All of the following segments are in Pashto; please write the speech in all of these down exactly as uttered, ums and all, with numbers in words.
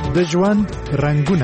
د ژوند رنگونه.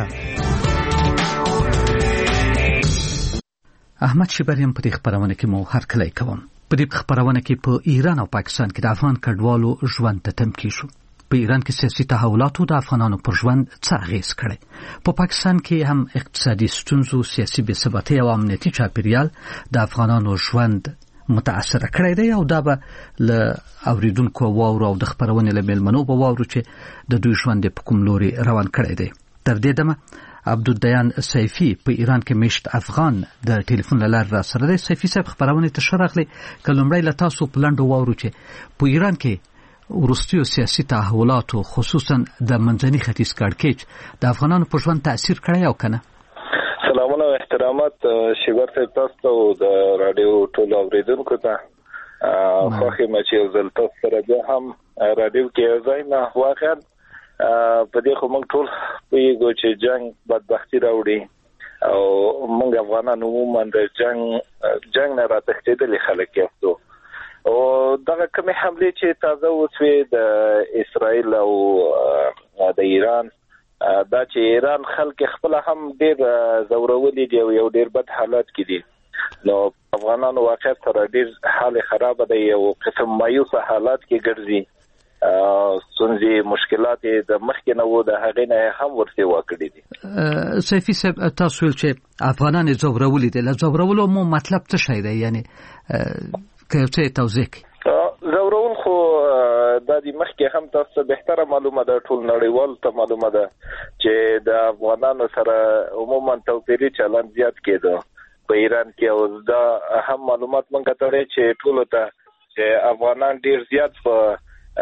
احمد شبریم په دې خبرونه کې مو هر کله کوم. په دې خبرونه کې په ایران او پاکستان کې د افغان کډوالو ژوند ته تمکی شو. په ایران کې سیاسي تحولاتو د افغانانو پر ژوند څه اغیز کړي. په پاکستان کې هم اقتصادي ستونزو، سیاسي بې ثباتۍ او امنیتي چاپیریال د افغانانو ژوند متاثر کړی دی او دا به له اوریدونکو واورو او د خبرونې له مېلمنو به واورو چې د دوی ژوند په کوم لوري روان کړی دی. تر دې دمه عبدالدیان سیفی په ایران کې مشت افغان د ټلیفون له لارې را سره دی. سیفی صاحب خبرونه ته ښه راغلی. که لومړی له تاسو په لنډو واورو چې په ایران کې وروستیو سیاسي تحولاتو خصوصا د منځني ختیځ کړکېچ د افغانانو په ژوند تاثیر کړی او کنه؟ سلامونه او احترامات شیبر صاحب تاسو ته او د رادیو ټول اوریدونکو ته. خوښي مې چې زل تاسو سره بیا هم رادیو کې ځای نه واقعا په دې خو موږ ټول پیږو چې جنگ بدبختی راوړي او موږ افغانان عموما د جنگ جنگ نه راتښتېدلي خلک یو او دغه کومې حملې چې تازه وشوې د اسرائیل او د ایران، دا چې ایران خلک خپل هم ډیر زورولي دي او یو ډیر بد حالات کې دي، نو افغانانو واقعا سره ډیر حال خراب دی، یو قسم مایوس حالات کې ګرځي. ستونزې مشکلات د مخکې نه وو د هغې نه هم ورته واکړي دي. سیفی صاحب تاسو ویل چې افغانان زورولي دي، له زورولو مو مطلب څه شی دی؟ یعنی که یو څه توضیح کړئ. زورول خو دا د مخکې هم تاسو بهتره معلومه ده، ټول نړیوال ته معلومه ده چې د افغانانو سره عموما توپیري چلند زیات کېده په ایران کې، او دا هم معلومات مونږ ته لري چې ټول ته چې افغانان ډیر زیات په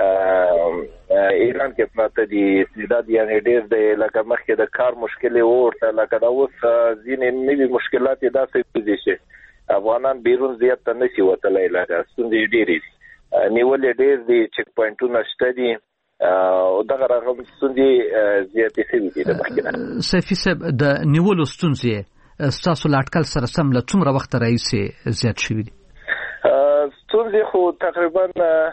ایران کې پراته دي، استعداد یعنی ډیر دی، لکه مخکې د کار مشکلې ورته لکه دا اوس ځینې نوي مشکلات داسې دي چې افغانان بیرون زیات ته نشي وتلی، لکه ستونزې ډېرې دي، نیولې ډېر دي، چک پوینټونه شته دي او دغه رقم ستونزې زیاتې شوي دي د مخکې نه. سیفي صاحب د نیولو ستونزې ستاسو له اټکل سره سم له څومره وخته راهیسې زیات شوي دي؟ ستونزې خو تقریبا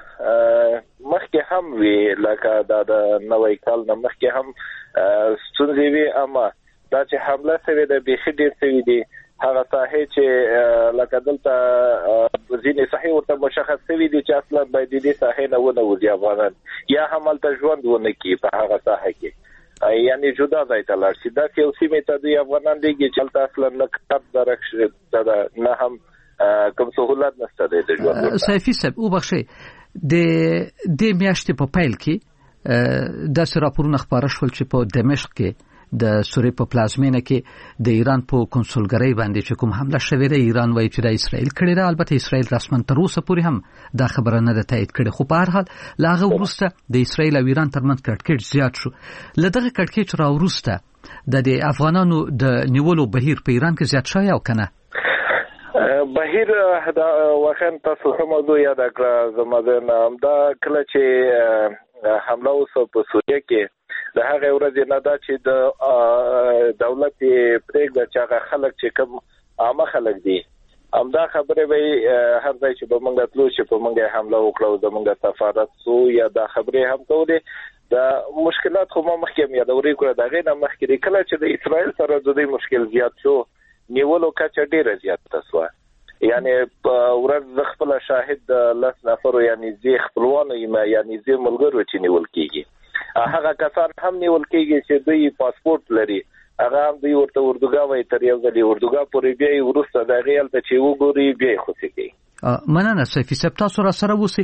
مخکې هم وي، لکه دا د نوی کال نه مخکې هم ستونزې وي، اما دا چې حمله شوې ده بیخي ډېر شوي دي. هغه ساحې چې لکه دلته ځینې ساحې ورته مشخص شوي دي چې اصلا باید دې ساحې نه ونه وځي افغانان، یا هم هلته ژوند ونه کړي په هغه ساحه کې، یعنی جدا ځای ته لاړ شي. داسې یو سیمې ته دوی افغانان دیږي چې هلته اصلا نه کتاب درک ده نه هم کوم سهولت نشته دی د ژوند. سیفي صاحب وبخښئ، د دې میاشتې په پیل کې داسې راپورونه خپاره شول چې په دمشق کې د سوریې په پلازمینه کې د ایران په کنسولګرۍ باندې چې کوم حمله شوې ده، ایران وایي چې دا اسرائیل کړې ده. البته اسرائیل رسما تر اوسه پورې هم دا خبره نه ده تایید کړې، خو په هر حال له هغه وروسته د اسرائیل او ایران ترمنځ کړکېچ زیات شو. له دغه کړکېچ را وروسته د افغانانو د نیولو بهیر په ایران کې زیات شوی او که نه؟ بهیر دا واقعا تاسو هم موضوع یاد کړه زما ذهن همدا کله چې حمله وسو په سوریه کې د هغه ورځې نه دا چې د دولت پرېږده چې هغه خلک چې کوم عامه خلک دي همدا خبرې به هر ځای چې به موږ تلو چې په موږ حمله وکړو زموږ سفارت سو یا دا خبرې هم کولې، دا مشکلات خو ما مخکې هم یادوري کړه. د هغې نه مخکې کله چې د اسرائیل سره د دوی مشکل زیات شو، نیولو کچه ډیره زیاته شوه، یعنی ورځ زه خپله شاهد د لس نفرو یعنی زی خپلوانو یم یعنی زی ملګرو چې نیول کېږي، هغه کسان هم نیول کېږي چې دوی پاسپورت لري، هغه هم دوی ورته اردوګاه وایي، تر یو ځلې اردوګاه پورې بیا یې وروسته د هغې هلته چې وګوري بیا یې خوشي کوي. مننه سیفي صاحب، تاسو را سره اوسئ.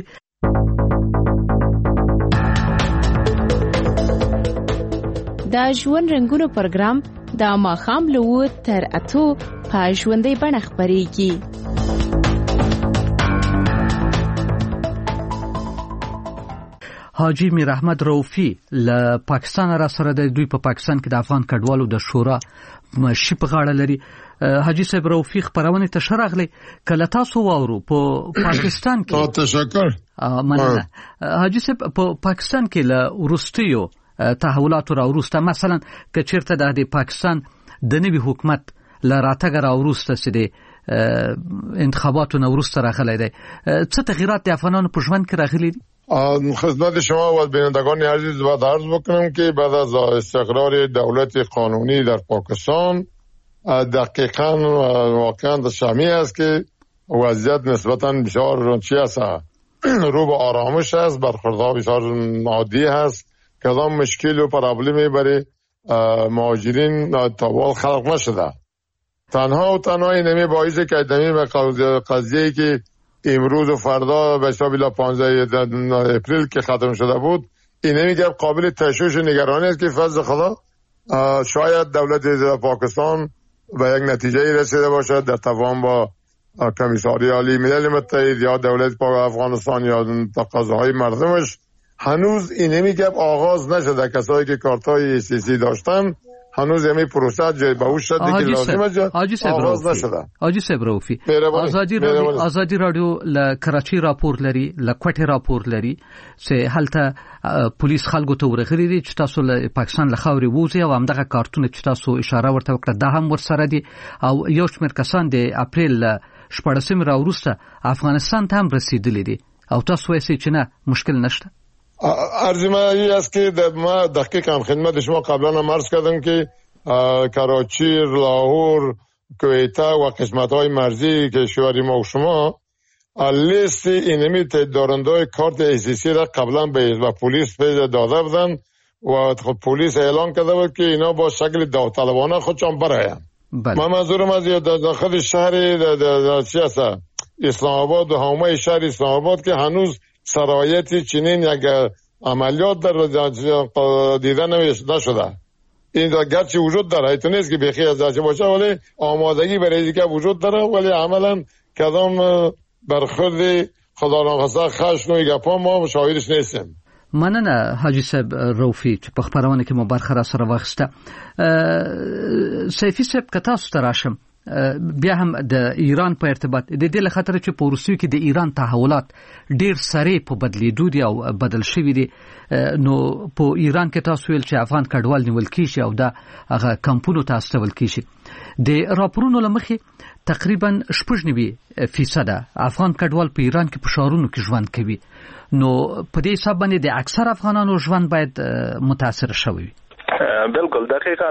دا ژوند رنګونو پروګرام د ماښام له اوه تر اتو په ژوندۍ بڼه خپرېږي. حاجی میر احمد رؤفی له پاکستان را سره د دوی په پاکستان کې د افغان کډوالو د شورا مشي په غاړه لري. حاجی صاحب رؤفی خبرونه ته شرغلی کله تاسو واورو په پاکستان کې. تشکر. مننه. حاجی صاحب په پاکستان کې له ورستیو تحولات را وروسته مثلا که چیرته د پاکستان د نوي حکومت له راتګ را وروسته چې د انتخاباتو نه وروسته راغلی دی، څه تغیرات د افغانانو په ژوند کې راغلي دي؟ خدمت شما و بینندگان عزیز باید عرض بکنم که بعد از استقرار دولت قانونی در پاکستان دقیقاً واقعاً شمی است که وضعیت نسبتاً بسیار چی است، رو به آرامش است، برخوردها بسیار عادی است، کدام مشکل و پرابلمی برای مهاجرین تا خلق نشده. تنها و تنها اینمی باعث که ادمی قضیه‌ای که امروز و فردا به حساب الی پانزده اپریل که ختم شده بود، اینمی که قابل تشویش و نگرانی است که فضل خدا شاید دولت پاکستان به یک نتیجه رسیده باشد در تفاهم با کمیساری عالی ملل متحد یا دولت افغانستان یا تقاضاهای مردمش. هنوز اینمی که آغاز نشده، کسایی که کارتای سیاسی داشتن هنوز یمی پروسه جای به اون شده که لازمه آغاز نشده. حاجی صاحب روفي ازادي رادیو ازادي رادیو ل کراچي راپور لري، ل کوټه راپور لري چې هلته پولیس خلکو ته ورغلي دي چې تاسو له پاکستان له خاورې ووځي او همدغه کارتونه چې تاسو اشاره ورته وکړه دا هم ورسره دي او یو شمېر کسان د اپریل شپږمې راوروسته افغانستان ته هم رسیدلي دي او تاسو وایئ چې نه مشکل نشته. عرض ما این است که ما دقیقاً خدمت شما قبلا هم عرض کردم که کراچی، لاهور، کویته و قسمت های مرزی کشوری ما و شما لیست اینمی دارنده کارت اسیسی را قبلا به پلیس داده بودن و پلیس اعلان کرده بود که اینا با شکل داوطلبانه خودشان براین. من منظورم از داخل شهر اسلام آباد و حومه شهر اسلام آباد که هنوز سرایتی چنین یک عملیات در دیده نشده. این گرچه وجود داره، ایتون نیست که بخی از داشته باشه، ولی آمادگی برای اینکه وجود داره، ولی عملا کدام برخورد خدا ناخواسته خشن و گپا ما شاهدش نیستیم. مننه حاجی صاحب روفي چې په خبرونه کې مو برخه را سره واخیسته. سیفي صاحب که تاسو ته راشم بیا هم د ایران په ارتباط د دې له خاطر چې په روسیې کې د ایران تحولات ډیر سریع په بدلیدو دي او بدل شوي دي، نو په ایران کې تاسو ویل چې افغان کډوال نیول کیږي او دا هغه کمپونو ته استول کیږي. د راپورونو لمخې تقریبا شپږ نوي فیصد افغان کډوال په ایران کې په ښارونو کې ژوند کوي، نو په دې حساب باندې د اکثر افغانانو ژوند باید متاثر شوی وي. بالکل دقیقاً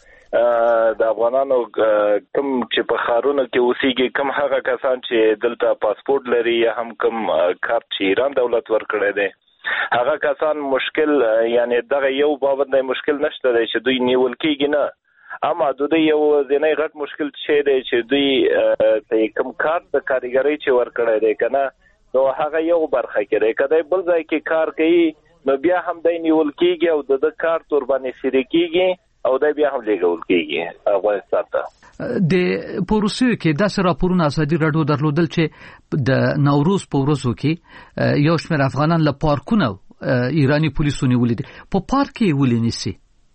د افغانانو کوم چې په خارونو کې اوسېږي، کوم هغه کسان چې دلته پاسپورت لري یا هم کوم کارت چې ایران دولت ورکړی دی، هغه کسان مشکل یعنی دغه یو بابت نه مشکل نشته دی چې دوی نیول کېږي نه، اما دوی یو ځینې غټ مشکل چې دی چې دوی کوم کارت د کاریګرۍ چې ورکړی دی که نه، نو هغه یو برخه کې دی. که دی بل ځای کې کار کوي نو بیا هم دی نیول کېږي او د ده کارت ورباندې سیرې کېږي او دا بیا هم لېږل کېږي افغانستان ته. د پروسیو کې داسې راپورونه ازادي راډیو درلودل چې د نوروز په ورځو کې یو شمېر افغانان له پارکونو ایراني پولیسو نیولي دي. په پارک کې ولې نیسي؟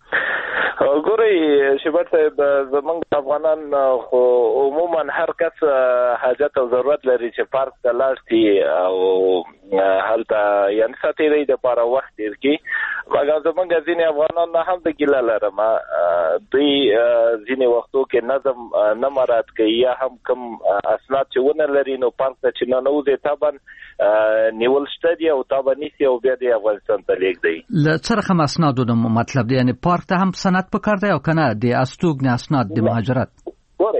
ګورئ شبر صاحب، زمونږ افغانان خو عموما هر کس حاجت او ضرورت لري چې پارک ته لاړ شي او هلته یعنې ساتیرۍ دپاره وخت تېر کړي، مګر زمونږ ځینې افغانان نه هم د ګیله لرم دوی ځینې وختو کې نظم نه مراعات کوي یا هم کوم اسناد چې ونه لري نو پارک ته چې ننوځي طبعا نیول شته دي او تا به نیسي او بیا د افغانستان ته لېږدي. له څه رقم اسنادو د مطلب دی، یعنې پارک ته هم سند پکار دی او که نه د استوګنې اسناد د مهاجرت؟ ګورئ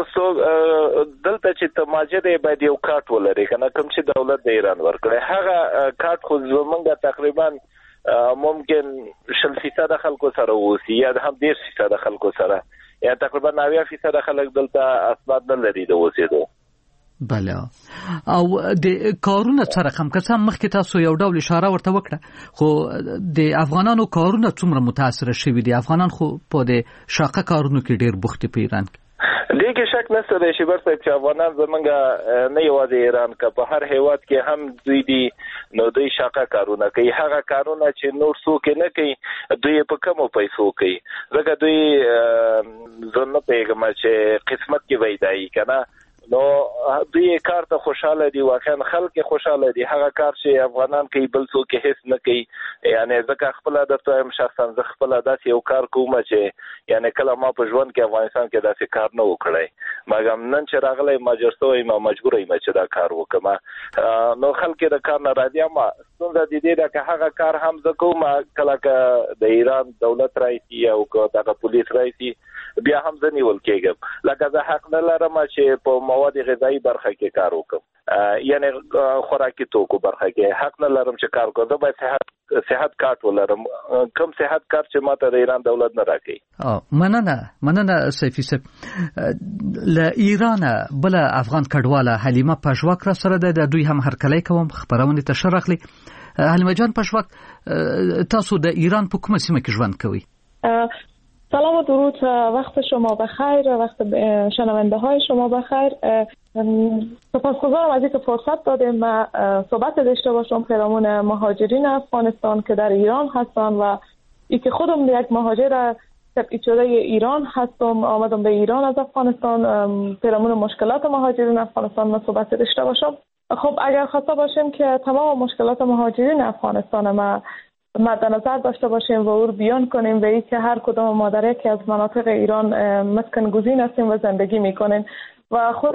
دلته چې ته مهاجر یې باید یو کارت ولري که نه، کوم چې دولت د ایران ورکړی هغه کارت خو زمونږ تقریبا ممکن شل فیصد خلکو سره اوسي یا هم دېرش فیصد خلکو سره، یا تقریبا اویا فیصد خلک دلته اسناد نه لري د اوسېدو. بله، او د کارونه څه رقم؟ که څه مخکې تاسو یو ډول اشاره ورته وکړه، خو د افغانانو کارونه څومره متاثره شوي دي؟ افغانان خو په د شاقه کارونو کې ډېر بوخت دي په ایران کې. دې کې شک نشته دی شبر صاحب چې افغانان زمونږ نه یوازې ایران که په هر هیواد کې هم دوی دي نو دوی شاقه کارونه کوي، هغه کارونه چې نور څوک نه کوي دوی په کمو پیسو کوي، ځکه دوی زه نه پوهېږم چې قسمت کې پیدایي که نه، نو دوی کار ته خوشاله دي، واقعا خلک خوشاله دي. هغه کار چې افغانان کوي بل څوک هیڅ نه کوي. یعنی ځکه خپل درته هم شخصا زه خپل داسې یو کار کوم چې یعنی کله ما په ژوند کې افغانستان کې داسې کار نه وکړی، مګر نن چې راغلی مجبور شوم مجبور یم چې دا کار وکم. نو خلک د کار نه راضي، اما څنګه د دې دا که هغه کار هم زه کوم کله که د ایران دولت رئیس او که دغه پولیس رئیس بیا هم زه نیول کېږم. لکه زه حق نه لرم چې په مواد غذایی برخه کې کار وکم، یعنی خوراکي توکو برخه کې حق نه لرم چې کار وکم. زه باید صحت صحت کارت ولرم، کوم صحت کارت چې ماته د ایران دولت نه راکړي. مننه مننه سیفي صاحب. له ایران بل افغان کډواله حلیمه پژواک را سره ده، دوی هم هرکلی کوم خبرونه ته شرخلی. حلیمه جان پژواک، تاسو د ایران په کومه سیمه کې ژوند کوئ؟ سلام و درود، وقت شما بخیر، وقت شنونده های شما بخیر. سپاسگزارم از اینکه فرصت دادیم ما صحبت داشته باشم پیرامون مهاجرین افغانستان که در ایران هستند و ای که خودم یک مهاجر تبعید شده ایران هستم، آمدم به ایران از افغانستان. پیرامون مشکلات مهاجرین افغانستان ما صحبت داشته باشم. خب اگر خواسته باشیم که تمام مشکلات مهاجرین افغانستان ما مد نظر داشته باشیم و او رو بیان کنیم به این که هر کدام ما در یکی از مناطق ایران مسکن گزین هستیم و زندگی میکنیم و خود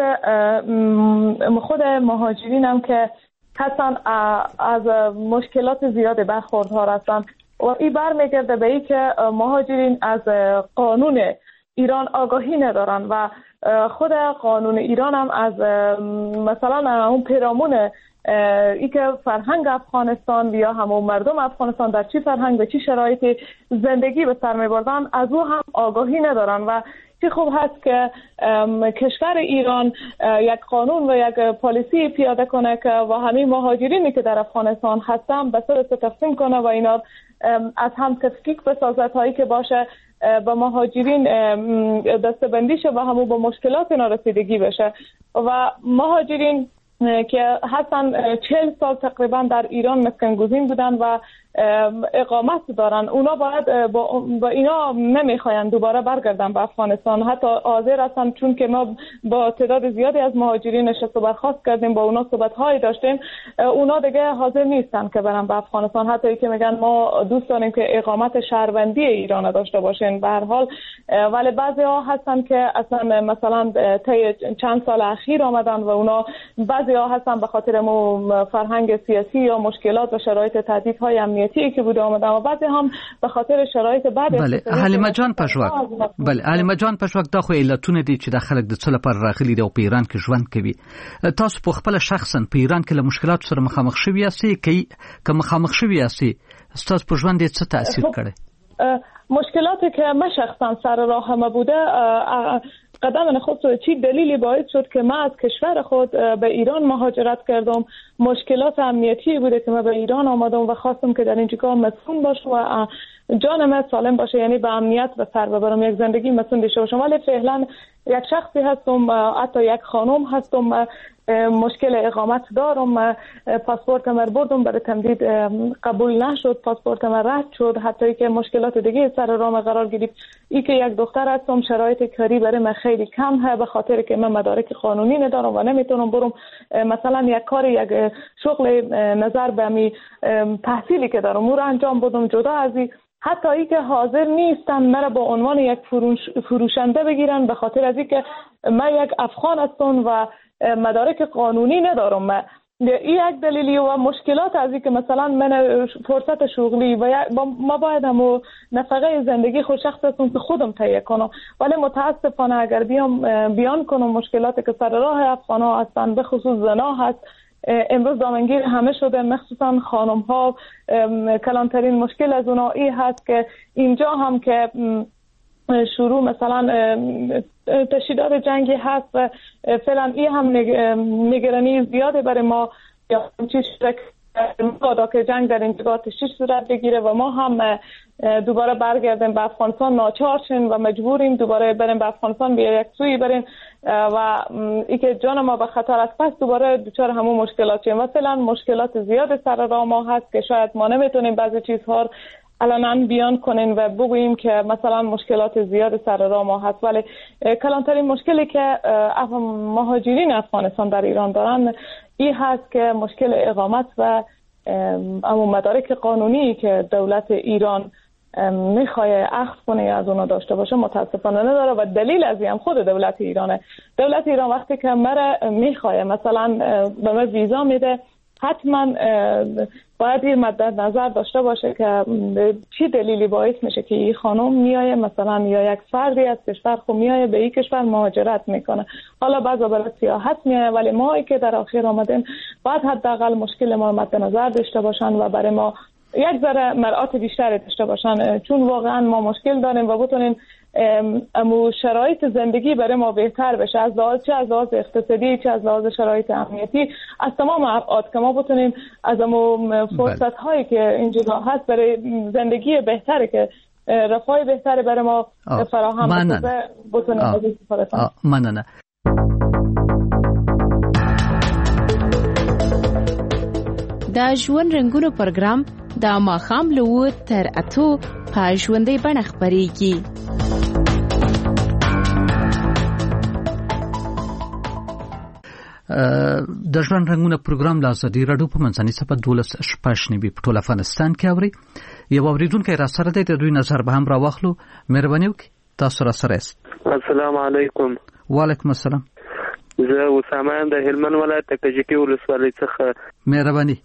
خود مهاجرین هم که حسن از مشکلات زیاد برخوردار هستند و این برمیگرده به این که مهاجرین از قانون ایران آگاهی ندارن و خود قانون ایران هم از مثلا اون پیرامون ای که فرهنگ افغانستان یا همون مردم افغانستان در چی فرهنگ به چی شرایطی زندگی به سر میبردن از او هم آگاهی ندارن و چی خوب هست که کشور ایران یک قانون و یک پالیسی پیاده کنه که و همین مهاجرینی که در افغانستان هستن به صورت تقسیم کنه و اینا از هم تفکیک بسازد هایی که باشه به مهاجرین دستبندی شه و همون به مشکلات اینا رسیدگی بشه و مهاجرین که هستن چهل سال تقریبا در ایران مسکن گزین بودن و اقامت دارن، اونا باید با, با اینا نمیخواین دوباره برگردن به افغانستان، حتی حاضر هستن چون که ما با تعداد زیادی از مهاجرین نشست و برخاست کردیم، با اونا صحبت هایی داشتیم، اونا دیگه حاضر نیستن که برن به افغانستان، حتی ای که میگن ما دوست داریم که اقامت شهروندی ایران داشته باشین به هر حال. ولی بعضی ها هستن که اصلا مثلا طی چند سال اخیر آمدن و اونا بعضی ها هستن به خاطر مو فرهنگ سیاسی یا مشکلات و شرایط تهدیدهای امنیتی که بوده آمدن و بعضی هم به خاطر شرایط بعد. بله حلیمه جان پژواک، بله حلیمه جان پژواک، دا خو علتونه دي چې د خلک د څه لپاره راغلي دي او په ایران کې ژوند کوي. تاسو په خپل شخصا په ایران کې له مشکلاتو سره مخامخ شوي یاستئ؟ که مخامخ شوي یاستئ ستاسو په ژوند یې څه تاثیر کړی؟ مشکلاتی که من شخصا سر راهم بوده، قدم خود چی دلیلی باعث شد که من از کشور خود به ایران مهاجرت کردم. مشکلات امنیتی بوده که من به ایران آمدم و خواستم که در اینجا مسکون باشم و جان من سالم باشه، یعنی به امنیت به سر ببرم، یک زندگی مسکون داشته باشم. ولی فعلا یک شخصی هستم، حتی یک خانم هستم، مشکل اقامت دارم، پاسپورت من بردم برای تمدید قبول نشد، پاسپورت من رد شد، حتی که مشکلات دیگه سر راه قرار گرفت. ای که یک دختر هستم، شرایط کاری برای من خیلی کم هست به خاطر که من مدارک قانونی ندارم و نمیتونم برم مثلا یک کار یک شغل نظر به می تحصیلی که دارم او رو انجام بدم. جدا از این حتی ای که حاضر نیستن مرا با عنوان یک فروش فروشنده بگیرن به خاطر از این که من یک افغان هستم و مدارک قانونی ندارم. من این یک دلیلی و مشکلات از این که مثلا من فرصت شغلی و ما باید همو نفقه زندگی خود شخص هستم که خودم تهیه کنم، ولی متاسفانه اگر بیام بیان کنم مشکلاتی که سر راه افغان ها هستن، به خصوص زنا هست، امروز دامنگیر همه شده، مخصوصا خانم ها. کلانترین مشکل از اونها این هست که اینجا هم که شروع مثلا تشدید جنگی هست و فعلا این هم نگرانی زیاده برای ما، یا چیز مبادا که جنگ در اینجا تشدید صورت بگیره و ما هم دوباره برگردیم به افغانستان ناچار شیم و مجبوریم دوباره بریم به افغانستان بیا یک سوی بریم و ای که جان ما به خطر است، پس دوباره دچار همون مشکلات شیم. و فعلا مشکلات زیاد سر راه ما هست که شاید ما نمیتونیم بعضی چیزها علنا بیان کنین و بگوییم که مثلا مشکلات زیاد سر راه ما هست، ولی کلانترین مشکلی که مهاجرین افغانستان در ایران دارن این هست که مشکل اقامت و اما مدارک قانونی که دولت ایران میخواد اخذ کنه از اونا داشته باشه متاسفانه نداره و دلیل از این هم خود دولت ایرانه. دولت ایران وقتی که مرا میخواد مثلا به من ویزا میده، حتما باید این مد نظر داشته باشه که چی دلیلی باعث میشه که این خانم میایه مثلا یا یک فردی از کشور خود میایه به این کشور مهاجرت میکنه. حالا بعضا برای سیاحت میایه، ولی ما که در آخر آمدیم باید حداقل مشکل ما مد نظر داشته باشن و برای ما یک ذره مراعات بیشتری داشته باشن، چون واقعا ما مشکل داریم و بتونیم امو شرایط زندگی برای ما بهتر بشه، از لحاظ چه از لحاظ اقتصادی چه از لحاظ شرایط امنیتی، از تمام ابعاد که ما بتونیم از امو فرصت هایی که اینجا هست برای زندگی بهتری که رفاه بهتری برای ما فراهم بشه بتونیم از استفاده کنیم. مننه. دا ژوند رنګونو پروګرام د ماښام له اوه تر اتو په ژوندۍ بڼه خپرېږي. د ژوند رنګونو پروګرام د ازادي راډیو په منځنۍ صفحه دولس شپږ نوي په ټول افغانستان کې اوري. یو اوریدونکی را سره دی، د دوی نظر به هم راواخلو. مهرباني وکړئ تاسو را سره یاست. السلام علیکم. وعلیکم السلام. زه اسامه د هلمند ولایت کجکی ولسوالۍ څخه. مهرباني.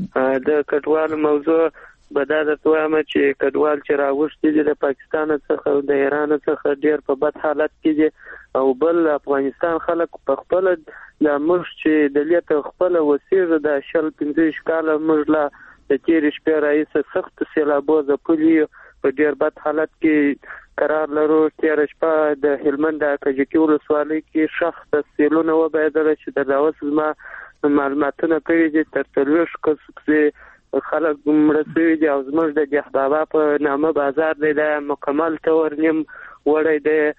د کډوال موضوع به دا درته وایم چې کډوال چې راوښتي دي د پاکستان څخه او د ایران څخه ډیر په بد حالت کې دي، او بل افغانستان خلک په خپل د موږ چې د لیت خپل وسیله د شل پنځه کاله موږ لا د تیر شپې راځي سخت سیلابو ځپلي په ډیر بد حالت کې قرار لرو. تیر شپه د هلمند د کجکی ولسوالۍ کې شخص د سیلونو وبایدل چې د داوس ما معلوماتونه کوي چې تر څلوېښت کسې خلک مرسوي دي، او زموږ د جهبابا په نامه بازار دی د مکمل تور نیم وړی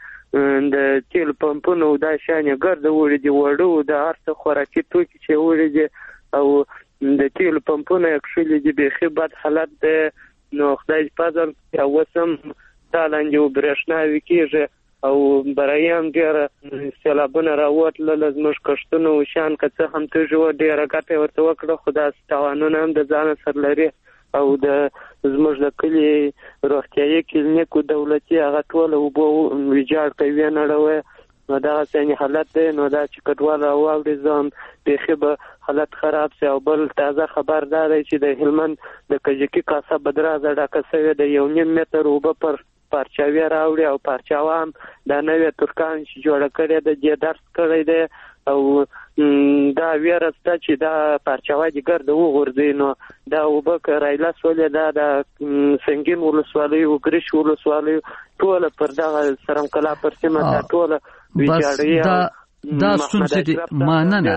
دی د تیل پمپونو دا شانې ګرده وړي دي، وړو د هر څه خوراکي توکي چې وړي دي او د تیل پمپونو اکشلي دي بیخي بد حالت دی. نو خدای پازم اوس هم دا لاندې برېښنا وکېږي او برایم ډېره سیلابونه راوتلل، زموږ کښتونه او شیان که څه هم تږي وه ډېره ګټه ورته وکړه، خو داسې تاوانونه هم د ځانه سره لري. او د زموږ د کلي روغتیایي کلینیک دولتي هغه ټوله اوبه ویجاړ کوي نړوي، نو دغسې یعنې حالت دی. نو دا چې کډوال راواوړي زه هم بیخي به حالت خراب شي. او بل تازه خبر دا دی چې د هلمند د کجکي کاسه بدرازه ډکه سوې د یو نیم متر اوبه پر پارچاوي راوړي، او پارچاوه هم دا نوې ترکان چې جوړه کړې ده دې درس کړی دی، او دا ویره شته چې دا پارچاوه دې ګرده وغورځي. نو دا اوبه که رایله سولې دا د سنګین ولسوالۍ وګرش ولسوالۍ ټوله پر دغه سرمقلا پر سیمه دا ټوله ویجاړوي. دا ستونزې دي. مننه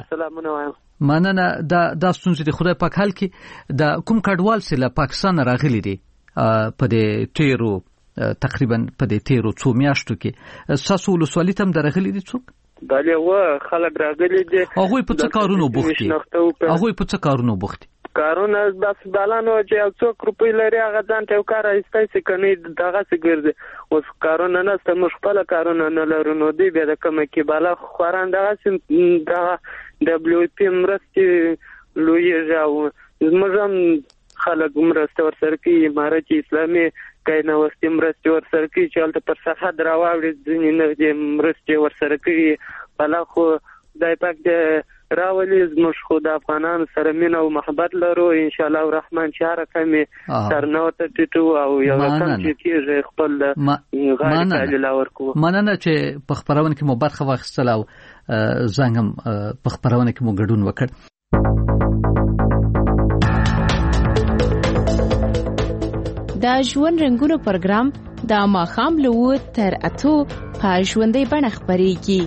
مننه دا دا ستونزې دي. خدای پاک حل کړي. د کوم کډوال چې له پاکستان راغلي دي په دې تیرو تقریبا په دې تیرو څو میاشتو کې ساسو ولسوالۍ ته هم درغلي دي څوک؟ بله و خلک راغلي دي. هغوی په څه کارونو بوخت دي؟ هغوی په څه کارونو بوخت دي؟ کارونه بس بالانو چې یو څوک روپۍ لري هغه ځان ته یو کار ایستی سي کني دغسې ګرځي. اوس کارونه نشته، موږ خپله کارونه نه لرو، نو دوی بیا د کومه کې بالا خواران دغسې دغه ډبلیو پي مرستې لویېږي او زموږ هم خلک مرسته ورسره کوي. امارت اسلامي کاینوستي مرستې ورسره کوي چې هلته پر سرحد راواوړي، ځینې نغدې مرستې ورسره کوي. بلا خو خدای پاک دې راولي، زموږ خو د افغانانو سره مینه او محبت لرو. انشاءالله الرحمن چې هره کمې سرنه ورته ټیټو او یو کم چې کېږي خپل غاړې کالي لا ورکوو. مننه چې په خپرونه کې مو برخه واخیستله او زنګ هم په خپرونه کې مو ګډون وکړ. دا ژوند رنګونو پروګرام د ماښام له اوه تر اتو په ژوندۍ بڼه خپرېږي.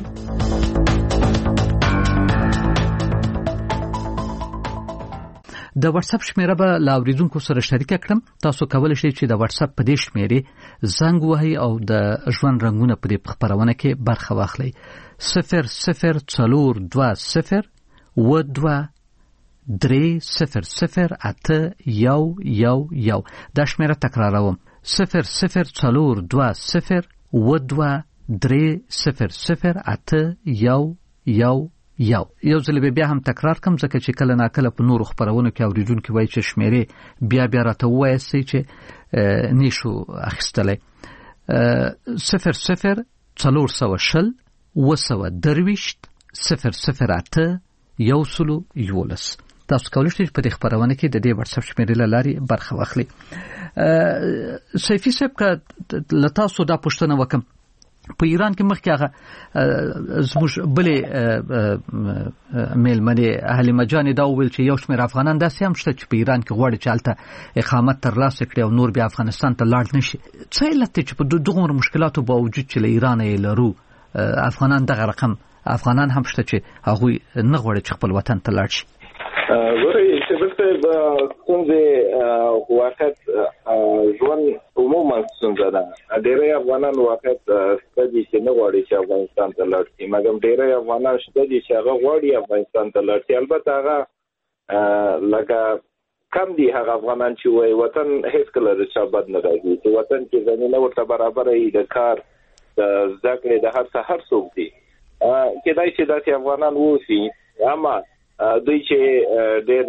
د واتس اپ شمیره به له اوریدونکو سره شریکه کړم. تاسو کولی شئ چې د واتس اپ په دې شمیرې زنګ ووهئ او د ژوند رنګونه په دې خپرونه کې برخه واخلئ. صفر صفر څلور دوه صفر اووه دوه درې صفر صفر اته یو یو یو. دا شمیره تکراروم: صفر صفر څلور دوه صفر و دوه درې صفر صفر اته یو یو یو. یو ځل بیا هم تکرار کوم ځکه چې کله ناکله په نورو خبرونو کې اوریدونکو وایي چې شمیرې بیا بیا راته ووایي چې نشو اخیستلی. صفر صفر څلور سوه شل اوه سوه درویشت صفر صفر اته یو سلو یولس. تاسو کولی شئ په دې خبرونه کې د دې واتساپ شمیرې له لارې برخه واخلئ. سیفي صاحب که له تاسو دا پوښتنه وکړم، په ایران کې مخکې هغه زموږ بلې میلمنې حلیمه جانې دا وویل چې یو شمېر افغانان داسې هم شته چې په ایران کې غواړي چې هلته اقامت ترلاسه کړي او نور بیا افغانستان ته لاړ نه شي. څه علت دی چې په دغومره مشکلاتو باوجود چې له ایرانه یې لرو افغانان دغه رقم افغانان هم شته چې هغوی نه غواړي چې خپل وطن ته لاړ شي؟ ګورئ شبیر صاحب، ستونزې واقعیت ژوند عموما ستونزه ده. ډېری افغانان واقعیت شته دي چې نه غواړي چې افغانستان ته لاړ شي، مګر ډېری افغانان شته دي چې هغه غواړي افغانستان ته لاړ شي. البته هغه لکه کم دي هغه افغانان چې وایي وطن هېڅکله د چا بد نه راځي، چې وطن کې زمینه ورته برابره وي د کار د زده کړې د هر څه هر څوک دي. کېدای شي داسې افغانان واوسي، اما دوی چې ډېر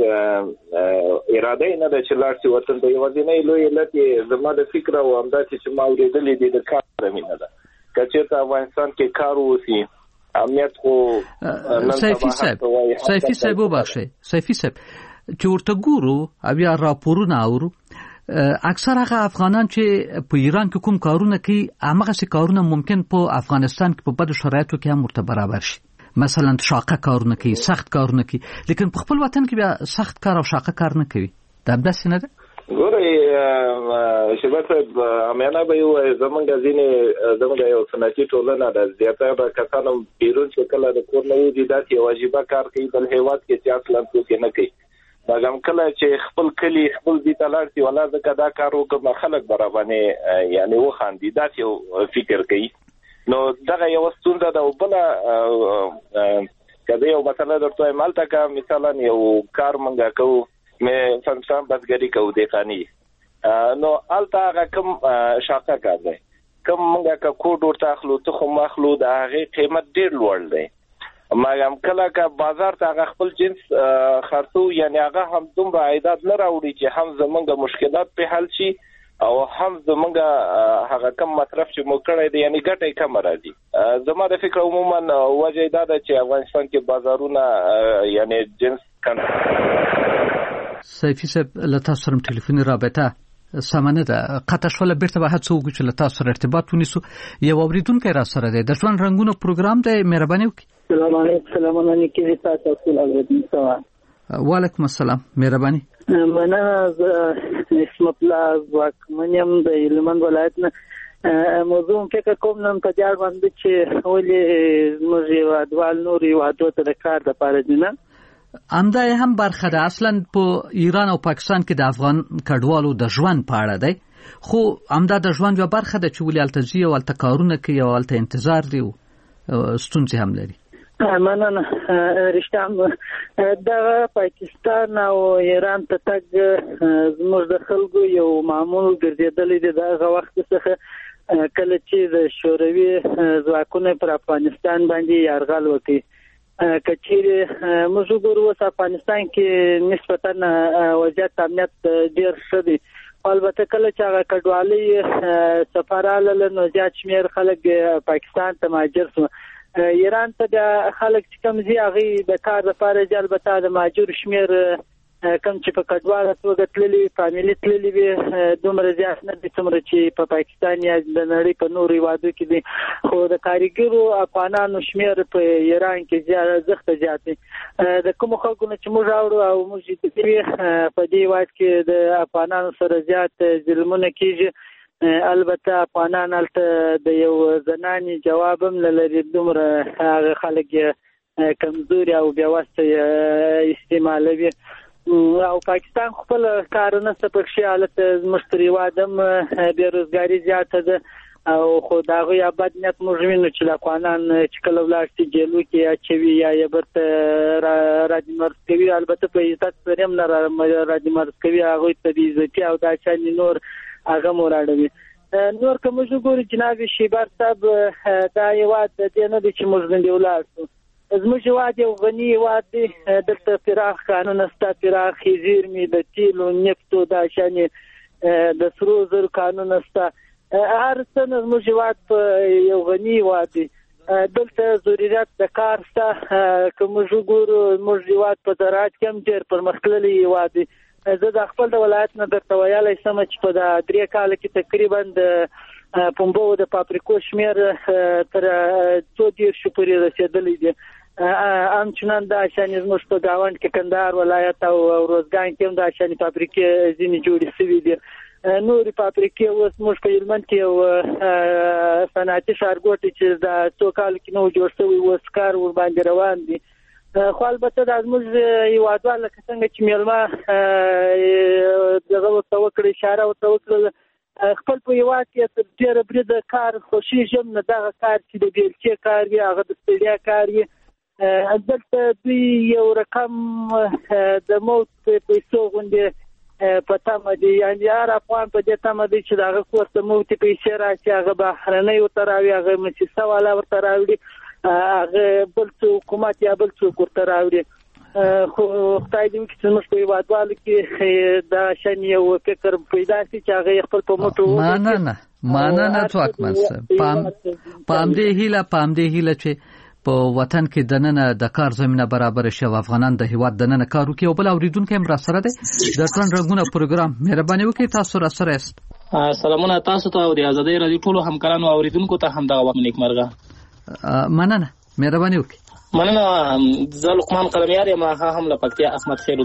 اراده یې نه ده چې لاړ شي وطن ته. یوازینی لوی علت یې زما د فکر او همداسې چې ما اورېدلې دي د کار زمینه ده. که چېرته افغانستان کې کار واوسي، امنیت خو سیفي صاحب سیفي صاحب وبخښئ سیفي صاحب چې ورته ګورو او یا راپورونه اورو، اکثر هغه افغانان چې په ایران کې کوم کارونه کوي همغسې کارونه ممکن په افغانستان کې په بدو شرایطو کې هم ورته برابر شي. مثلا شاقه کارونه کوي، سخت کارونه کوي، لیکن په خپل وطن کې بیا سخت کار او شاقه کار نه کوي. دا همداسې نه ده؟ ګورئ شبیر صاحب، امیانه به یې ووایي زمونږ ځینې زمونږ یو صنعتي ټولنه ده، زیاتره کسان هم بیرون چې کله د کور نه وځي داسې یو عجیبه کار کوي بل هېواد کې چې اصلا څوک یې نه کوي. مګر کله چې خپل کلي خپل ځای ته لاړ شي، والله ځکه دا کار وکړم خلک به راباندې یعنې وخاندي، داسې یو فکر کوي. نو دغه یو ستونزه ده. او بله که زه یو مسله درته وایم، هلته که مثلا یو کار موږ کوو، مثلا بزګري کوو دهقاني، نو هلته هغه کوم شاقه کار دی، کوم موږ که کوډ ورته اخلو، تخم اخلو، د هغې قیمت ډېر لوړ دی. مګر کله که بازار ته هغه خپل جنس خرڅو، یعنې هغه هم دومره عایدات نه راوړي چې هم زموږ مشکلات پرې حل شي او هم زموږ هغه کم مصرف چې مو کړی دی یعنې ګټه یې کمه راځي. زما د فکر عموما وجه یې دا ده چې افغانستان کې بازارونه یعنې جنس کنټرول. سیفي صاحب، له تاسو سره ټلیفوني رابطه سمه نه ده، قطع شوله. بیرته به هڅه وکړو چې له تاسو سره ارتباط ونیسو. یو اورېدونکی را سره دی، د ژوند رنګونه پروګرام دی، مهرباني وکړئ. سلام علیکم. سلامونه نیکې دي تاسو ټول اورېدونکو. وعلیکم السلام، مهرباني. مننه. اسم الله واکمن یم د هلمند ولایت نه. موضوع فکر کوم نن په دې اړه باندې چې ولې موږ هیوادوال نور هیوادو ته د کار دپاره دي نه، همدا هم برخه ده. اصلا په ایران او پاکستان کې د افغان کډوالو د ژوند په اړه دی، خو همدا د ژوند یوه برخه ده چې ولې هلته ځي او هلته کارونه کوي او هلته انتظار دی او ستونزې هم لري. مننه. رښتیا دغه پاکستان او ایران ته تګ زموږ د خلکو یو معمول ګرځېدلی دی د هغه وخت څخه کله چې د شوروي ځواکونه پر افغانستان باندې یرغل وکړي. که چیرې موږ وګورو اوس افغانستان کې نسبتا وضعیت امنیت ډېر ښه دی، البته کله چې هغه کډوالۍ سفر راغله نو زیات شمېر خلک پاکستان ته مهاجر شو. ایران ته د خلک چې کوم ځي هغوی د کار لپاره ځي، البته د مهاجرو شمېر کوم چې په کډواله توګه تللي فامیلي تللي وي دومره زیات نه دي څومره چې په پاکستان یا د نړۍ په نورو هېوادو کې دي. خو د کارګرو افغانانو شمېر په ایران کې زیات زیات دی. د کومو خلکو نه چې موږ اورو او موږ په دې هېواد کې د افغانانو سره زیات ظلمونه کېږي. البته افغانان هلته د یو زنانې جواب هم نه لري، دومره هغه خلک کمزوري او بېوسته استعمالوي. او پاکستان خپل کار نه څه پکښې هلته زموږ تر هېواد هم بېروزګاري زیاته ده او خو دا غي ابد نیت موږ وینو چې د افغانان چې کله ولاړ شي جیلو کې اچوي یا یې برته راځي مرکوي البته په عزت سره هم نه راځي مرکوي هغه ته د عزت او د چاني نور هغه موراړوي نور کوم چې ګوري جناب شیبر صاحب دا یو د دې نه چې موږ غندي ولاړ شو زموږ هیواد یو غني هیواد دی دلته پراخ قانون شته پراخ زیرمې د تیلو نفتو د شانې د سرو زرو قانون شته هر څه زموږ هیواد یو غني هیواد دی دلته ضرورت د کار شته که موږ ګورو زموږ هیواد په زراعت کې هم ډېر پرمختللی هیواد دی زه د خپل د ولایت نه درته ویلی شم چې په د درې کاله کې تقریبا د پنبو د پاپریکو شمېر تر څو دېرشو پورې رسېدلی دی همچنان د شانې زموږ په ګاونډ کې کندهار ولایت او روزګان کې هم د شانې فابریکې ځینې جوړې شوي دي نورې فابریکې اوس زموږ په هلمند کې یو صنعتي ښارګوټی چې د څو کالو کې نه و جوړ شوی اوس کار ورباندې روان دي خو البته دا زموږ هیوادوال لکه څنګه چې میلمه دغه ورته وکړه اشاره ورته وکړه خپل په هیواد کې تر ډېره بریده کار خوښېږم نه دغه کار چې د بیلچې کار وي هغه د ستړیا کار وي دلته دوی یو رقم د موت پیسو غوندې په تمه دي یعنې هر افغان په دې تمه دی چې د هغه کور ته موتې پیسې راشي هغه بهرنۍ ورته راوړي هغه موسسه والا ورته راوړي هغه بل څه حکومت یا بل څوک ورته راوړي خو خدای دې وکړي چې زموږ په هیوادوالو کې دا شان یو فکر پیدا شي چې هغه خپل په موټو مننه مننه ځواکمن صاحب پام پام دې هیله پام دې هیله چې په وطن کې دننه د کار زمينه برابر شي او افغانان د هیواد دننه کار وکړي او بل اوریدونکو هم را سره دي د ټرن رنگونه پروګرام مهرباني وکړئ تاسو را سره است سلامونه تاسو ته او د ازادي رادیو ټولو همکارانو او اوریدونکو ته هم دغه وخت نیکمرغه مننه مهرباني وکړئ مننه زه لقمان قلمیار یم هم له پکتیا احمد خیرو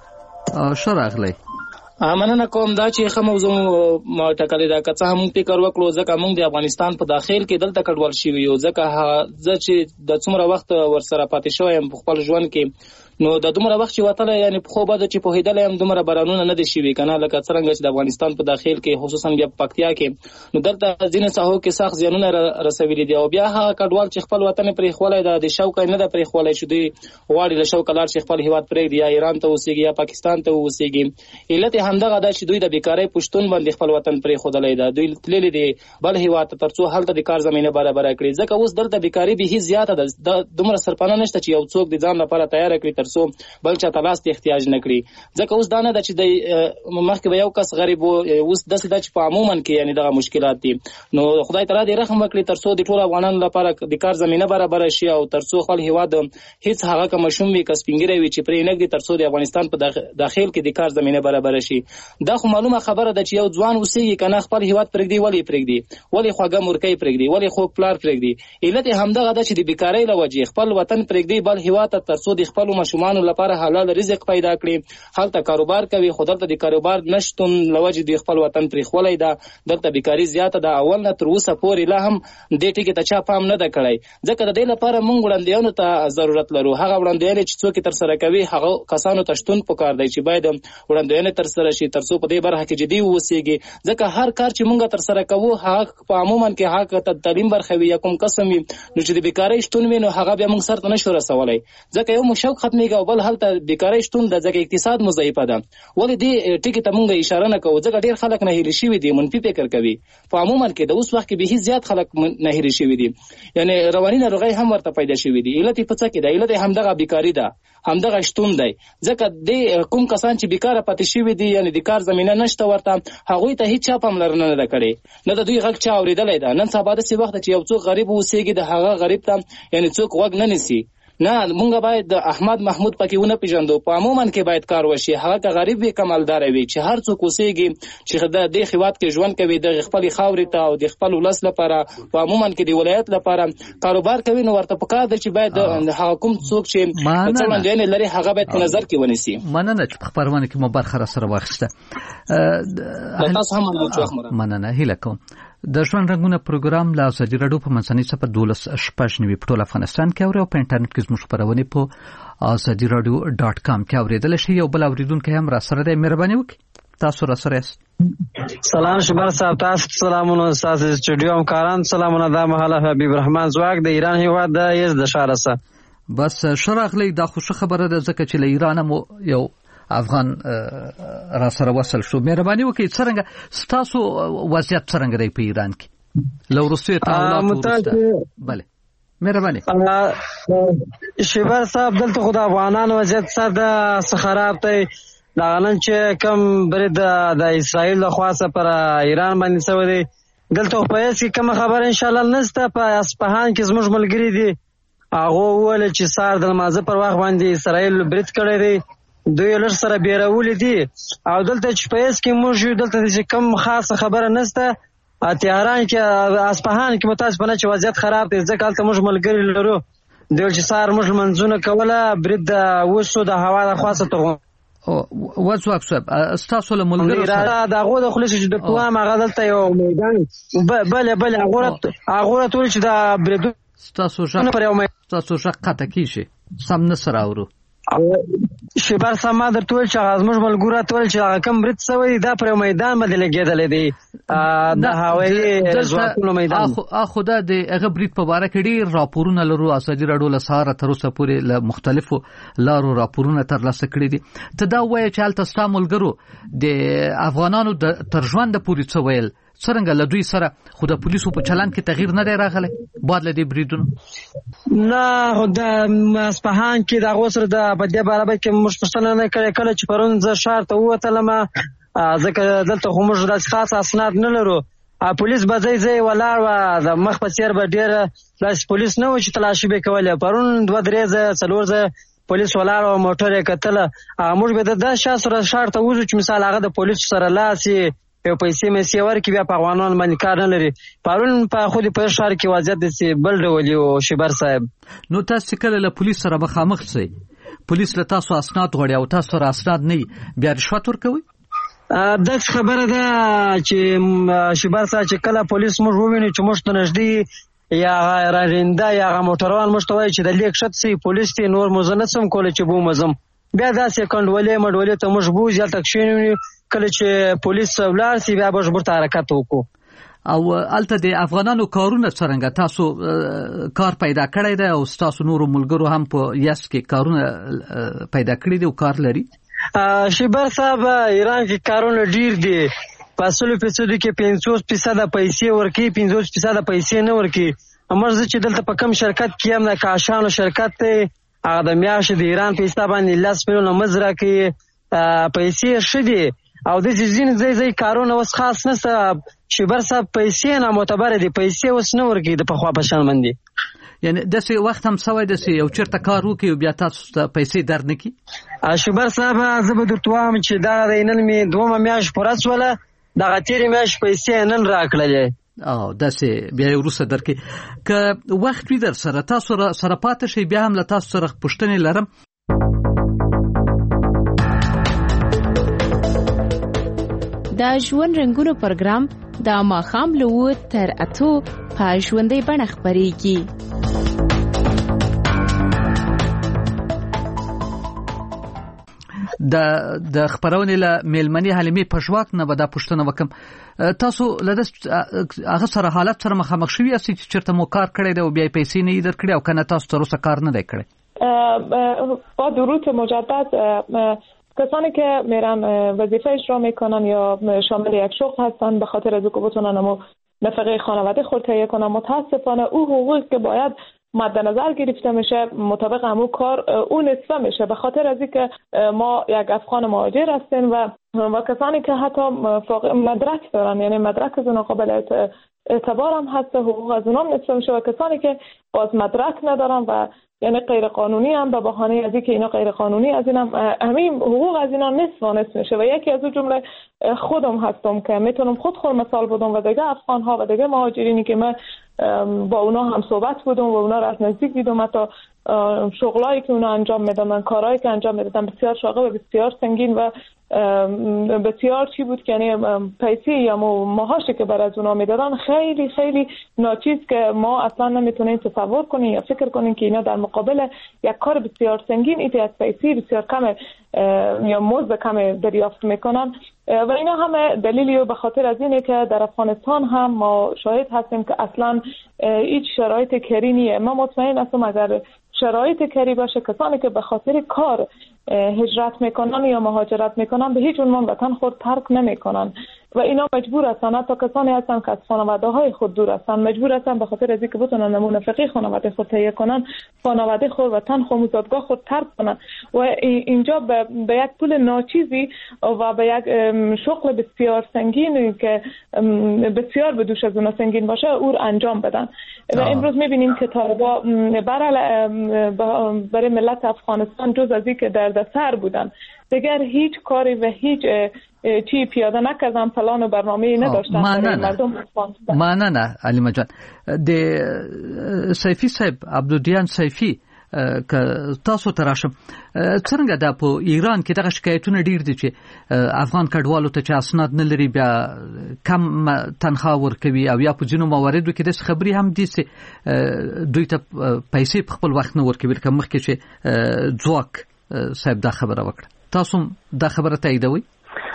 څخه ښه راغلی مننه کوم دا چې ښه موضوع ما ټاکلې ده که څه هم موږ فکر وکړو ځکه موږ د افغانستان په داخل کې دلته کډوال شوي یو ځکه زه چې د څومره وخت ورسره پاتې شوی یم په خپل ژوند کې نو د دومره وخت چې وتلی یعنې پخوا به چې پوهېدلی یم دومره بارانونه نه دي شوي که نه لکه څرنګه چې د افغانستان په داخل کې خصوصا بیا په پکتیا کې نو دلته ځینې ساحو کې سخت زیانونه رسولي دي او بیا هغه کډوال چې خپل وطن یې پرېښولی ده د شوقه یې نه ده پرېښولی چې دوی غواړي له شوقه لاړ شي خپل هېواد پرېږدي یا ایران ته اوسېږي یا پاکستان ته اوسېږي علت یې همدغه ده چې دوی د بیکارۍ په شتون باندې خپل وطن پرېښودلی ده دوی تللي دي بل هېواد ته تر څو هلته د کار زمینه برابره کړي ځکه اوس دلته بیکاري بیخي زیاته ده دومره سرپناه نشته چې یو څوک د ځان لپاره تیاره کړي تر څو بل چاته لاس ته احتیاج نه کړي ځکه اوس دا نه ده چې د مخکې به یو کس غریب و اوس داسې ده چې په عموما کې یعنې دغه مشکلات دي نو خدای تعالی دې رحم وکړي تر څو د ټولو افغانانو لپاره د کار زمینه برابره شي او تر څو خپل هېواد هېڅ هغه که ماشوم وي که سپین ږیری وي چې پرې نه ږدي تر څو د افغانستان په داخل کې د کار زمینه برابره شي دا خو معلومه خبره ده چې یو ځوان اوسېږي که نه خپل هېواد پرېږدي ولې یې پرېږدي ولې خواږه مورکۍ پرېږدي ولې خوږ پلار پرېږدي علت یې همدغه ده چې د بیکارۍ له وجې خپل وطن پرېږدي بل هېواد ته تر څو د خپلو ماشومانو لپاره حلال رزق پیدا کړي هلته کاروبار کوي خو دلته د کاروبار نشتون له وجې د خپل وطن پرېښولی ده دلته بیکاري زیاته ده اول نه تر اوسه پورې لا هم دې ټکي ته چا پام نه ده کړی ځکه د دې لپاره موږ وړاندویانو ته ضرورت لرو هغه وړاندوینې چې څوک یې ترسره کوي هغه کسانو ته شتون پکار دی چې باید وړاندوینې ترسره شي تر څو په دې برخه کې جدي واوسېږي ځکه هر کار چې موږ ترسره کوو هغه په عموما کې هغه ته تعلیم برخه وي یا کوم قسم وي نو چې د بیکارۍ شتون وي نو هغه بیا موږ سر ته نشو رسولی ځکه یو مو شوق ختمېږي او بل هلته بیکارۍ شتون ده ځکه اقتصاد مو ضعیفه ده ولې دې ټکي ته موږ اشاره نه کوو ځکه ډېر خلک نهیلي شوي دي منفي فکر کوي په عموما کې د اوس وخت کې بیخي زیات خلک نهیلي شوي دي یعنې رواني ناروغۍ هم ورته پیدا شوي دي علت یې په څه کې ده علت یې همدغه بیکاري ده همدغه شتون دی ځکه د کوم کسان چې بیکاره پاتې شوي دي یعنې د کار زمینه نشته ورته هغوی ته هېڅ چا پاملرنه نه ده کړې نه د دوی غږ چا اورېدلی ده نن سبا داسې وخت ده چې یو څوک غریب اوسېږي د هغه غریب ته یعنې څوک غوږ نه نیسي نه مونږ باید د احمد محمود پکې ونه پیژندو په عموما کې باید کار وشي هغه که غریب وي که مالدار وي چې هر څوک اوسېږي چې د دې هېواد کې ژوند کوي د خپلې خاورې ته او د خپل ولس لپاره په عموما کې د ولایت لپاره کاروبار کوي نو ورته پکار ده چې باید هغه کوم څوک چې څه وړاندوینې لري هغه باید په نظر کې ونیسي مننه چې په خپرونه کې مو برخه راسره واخیسته تاسو هم مننه هیله کوم د ژوند رنګونه پروګرام له ازادي راډیو په منځنۍ صفحه دولس شپږ نوي په ټول افغانستان کې اوري او په انټرنیټ کې زموږ خپرونې په ازادي راډیو ډاټ کام کې اورېدلی شئ یو بل اورېدونکی هم را سره دی مهرباني وکړئ تاسو را سره است. سلام شبر صاحب، تاسو سلامونه، تاسو استودیو همکاران سلامونه. دا مهاله حبیب الرحمن زواک د ایران هیواد د یزد شارسه. بس شراغلی دا خوشو خبره ده ځکه چې له ایران مو یو افغان را سره وصل شو. مهرباني وکړئ څرنګه ستاسو وضعیت څرنګه دی په ایران کې له وروستیو تعاملاتو وروسته؟ بله مهرباني. شبر صاحب دلته خو د افغانانو وضعیت ساده څه خراب دی. دا نن چې کم برید د اسرائیل له خوا څخه پر ایران باندې شوی دی، دلته په هیڅ کې کوم خبر ان شاء الله نشته. په اصفهان کې زموږ ملګری دي، هغه وویل چې سار د لمانځه پر وخت باندې اسرائیل برید کړی دی، دوی لږ سره بیرولې دي. او دلته چې په هیڅ کې موږ یو دلته چې کوم خاصه خبره نشته. تهران کې اصفهان کې متاسف نه چې وضعیت خراب دی، ځکه هلته موږ ملګری لرو. دوی چې سار موږ منځونه کوله، برید وشو د هوا د خوا څخه. وځواک صاحب ستاسو له ملګرو سره د هغو د خلص چې د کوم هغه دلته یو میدان بله بله هغه هغه ټول چې د برید ستاسو ژغ ستاسو ژغ قطع کیږي، سم نه سره اورو. شبر سما در ټول چې هغه زموږ ملګرو ټول چې هغه کم برید شوی دا پر میدان باندې لګېدلی دی، د هوایي ځواکونو میدان. اخو دا د هغه برید په باره کې ډېر راپورونه لرو. ازادي راډیو له سهاره تر اوسه پورې له مختلفو لارو راپورونه ترلاسه کړي دي. ته دا ووایه چې هلته ستا ملګرو د افغانانو تر ژونده پورې څه ویل؟ څرنګه له دوی سره خو د پولیسو په چلند کې تغییر نه دی راغلی بعد له دې بریدونو؟ نه خو د اصفهان کې د هغو سره د په دې باره کې موږ پوښتنه نه کړې. کله چې پرون زه ښار ته ووتلم، ځکه دلته خو موږ داسې خاص اسناد نه لرو، پولیس به ځای ځای ولاړ وه، د مخ په څېر به ډېره داسې پولیس نه و چې تلاشي به یې کولې. پرون دوه درې ځایه څلور ځایه پولیس ولاړ وه، موټر یې کتله. موږ به د داسې چا سره ښار ته وځو چې مثال هغه د پولیسو سره لاس یې یو پیسې میسې ورکړي، بیا په افغانانو باندې کار نه لري. پرون په خو د په ښار کې وضعیت داسې بل ډول یو شبر صاحب. نو تاسو کله له پولیس سره مخامخ شئ، پولیس له تاسو اسناد غواړي او تاسو سره اسناد نه وي، بیا رشوت ورکوئ؟ داسې خبره ده چې شبر صاحب چې کله پولیس موږ وویني چې موږ ته نږدې یا رارنده یا هغه موټروان موږ ته وایي چې د لیک ښه سي پولیس ته نور موږ نه شم کولی چې بومزم، بیا داسې کنډولې مډولې ته موږ بوځي، هلته کښېنوي. کله چې پولیس ولاړ سي بیا به موږ ته حرکت وکړو. او هلته د افغانانو کارونه څرنګه؟ تاسو کار پیدا کړی دی او ستاسو نورو ملګرو هم په یس کې کارونه پیدا کړي دي او کار لري؟ شبر صاحب ایران کې کارونه ډیر دي، په سلو فیصدو کې پنځوس فیصده پیسې ورکوي، پنځوس فیصده پیسې نه ورکوي. موږ چې دلته په کم شرکت کې هم د کاشانو شرکت دی، هغه د میاشتې د ایران په حساب باندې لس میلیونه مزد راکوي، پیسې ښه دي. او د ځینې ځای ځای کارونه اوس خاص نشته شبر صاحب، پیسې نامعتبره دي، پیسې اوس نه ورکوي د پخوا په شان باندې. یعنی داسې وخت هم سوی داسې یو چېرته کار وکړي او بیا تاسو ته پیسې در نه کړي؟ شبر صاحب زه به درته وایم چې دغه دی نن مې دومه میاشت پوره شوله، دغه تېرې میاشت پیسې نن راکړلې. او داسې بیا یې وروسته درکړي. که وخت وي در سره تاسو سره پاته شئ، بیا هم له تاسو سره پوښتنې لرم. د ژوند رنګونو پروګرام د ماښام له اوه تر اتو په ژوندۍ بڼه خپرېږي. د د خبرونې له میلمنې حلیمې پژواک نه به دا پوښتنه وکم، تاسو له هغه سره حالت سره مخامخ شوي یاست چې چېرته مو کار کړی دی او بیا پیسې نه یې درکړي او که نه تاسو تر اوسه کار نه دی کړی؟ با درود مجدد، کسانی که میرن وظیفه اجرا میکنن یا شامل یک شغل هستن به خاطر از او که بتونن اما نفقه خانواده خود تهیه کنن، متاسفانه او حقوقی که باید مد نظر گرفته میشه مطابق همون کار او نصفه میشه، به خاطر از اینکه ما یک افغان مهاجر هستیم و و کسانی که حتی مدرک دارن، یعنی مدرک از اونها قابل اعتبار هم هست، حقوق از اونها نصفه میشه، و کسانی که باز مدرک ندارن و یعنی غیر قانونی هم به بهانه از اینکه اینا غیر قانونی از اینم همین حقوق از اینا نصف و نصف میشه. و یکی از اون جمله خودم هستم که میتونم خود خود مثال بدم و دیگه افغان ها و دیگه مهاجرینی که من با اونا هم صحبت بودم و اونا را از نزدیک دیدم، حتی شغلایی که اونا انجام میدادن، کارهایی که انجام میدادن بسیار شاغل و بسیار سنگین و بسیار چی بود که یعنی پیسی یا معاشی که بر از اونا میدادن خیلی خیلی ناچیز که ما اصلا نمیتونیم تصور کنیم یا فکر کنیم که اینا در مقابل یک کار بسیار سنگین ایتی از پیسی بسیار کم یا مزد کم دریافت میکنن و اینا همه دلیلی به خاطر از اینه که در افغانستان هم ما شاهد هستیم که اصلا هیچ شرایط کری نیه. ما مطمئن هستم اگر شرایط کری باشه کسانی که به خاطر کار هجرت میکنن یا مهاجرت میکنن به هیچ عنوان وطن خود ترک نمیکنن و اینا مجبور هستن، حتی کسانی هستن که از خانواده های خود دور هستن مجبور هستن به خاطر از اینکه بتونن نمونه فقیه خانواده خود تهیه کنن خانواده خود وطن خود مزادگاه خود ترک کنن و اینجا به, به یک پول ناچیزی و به یک شغل بسیار سنگین که بسیار به دوش از اون سنگین باشه او انجام بدن و امروز میبینیم که طالبا برای ملت افغانستان جز از اینکه دردسر بودن دیگر هیچ کاری و هیچ چی پیاده نکردن، پلان و برنامه‌ای نداشتن برای مردم افغانستان. معنا نه علیمه جان د سیفی صاحب عبدالدیان سیفی که تاسو تراشم څنګه د په ایران کې دغه شکایتونه ډیر دي چې افغان کډوالو ته چې اسناد نه لري بیا کم تنخواه ورکوي او یا په ځینو مواردو کې د خبري هم دي چې دوی ته پیسې په خپل وخت نه ورکوي کوم مخکې چې ځواک صاحب دا خبره وکړه. تاسو دا خبره تاییدوي؟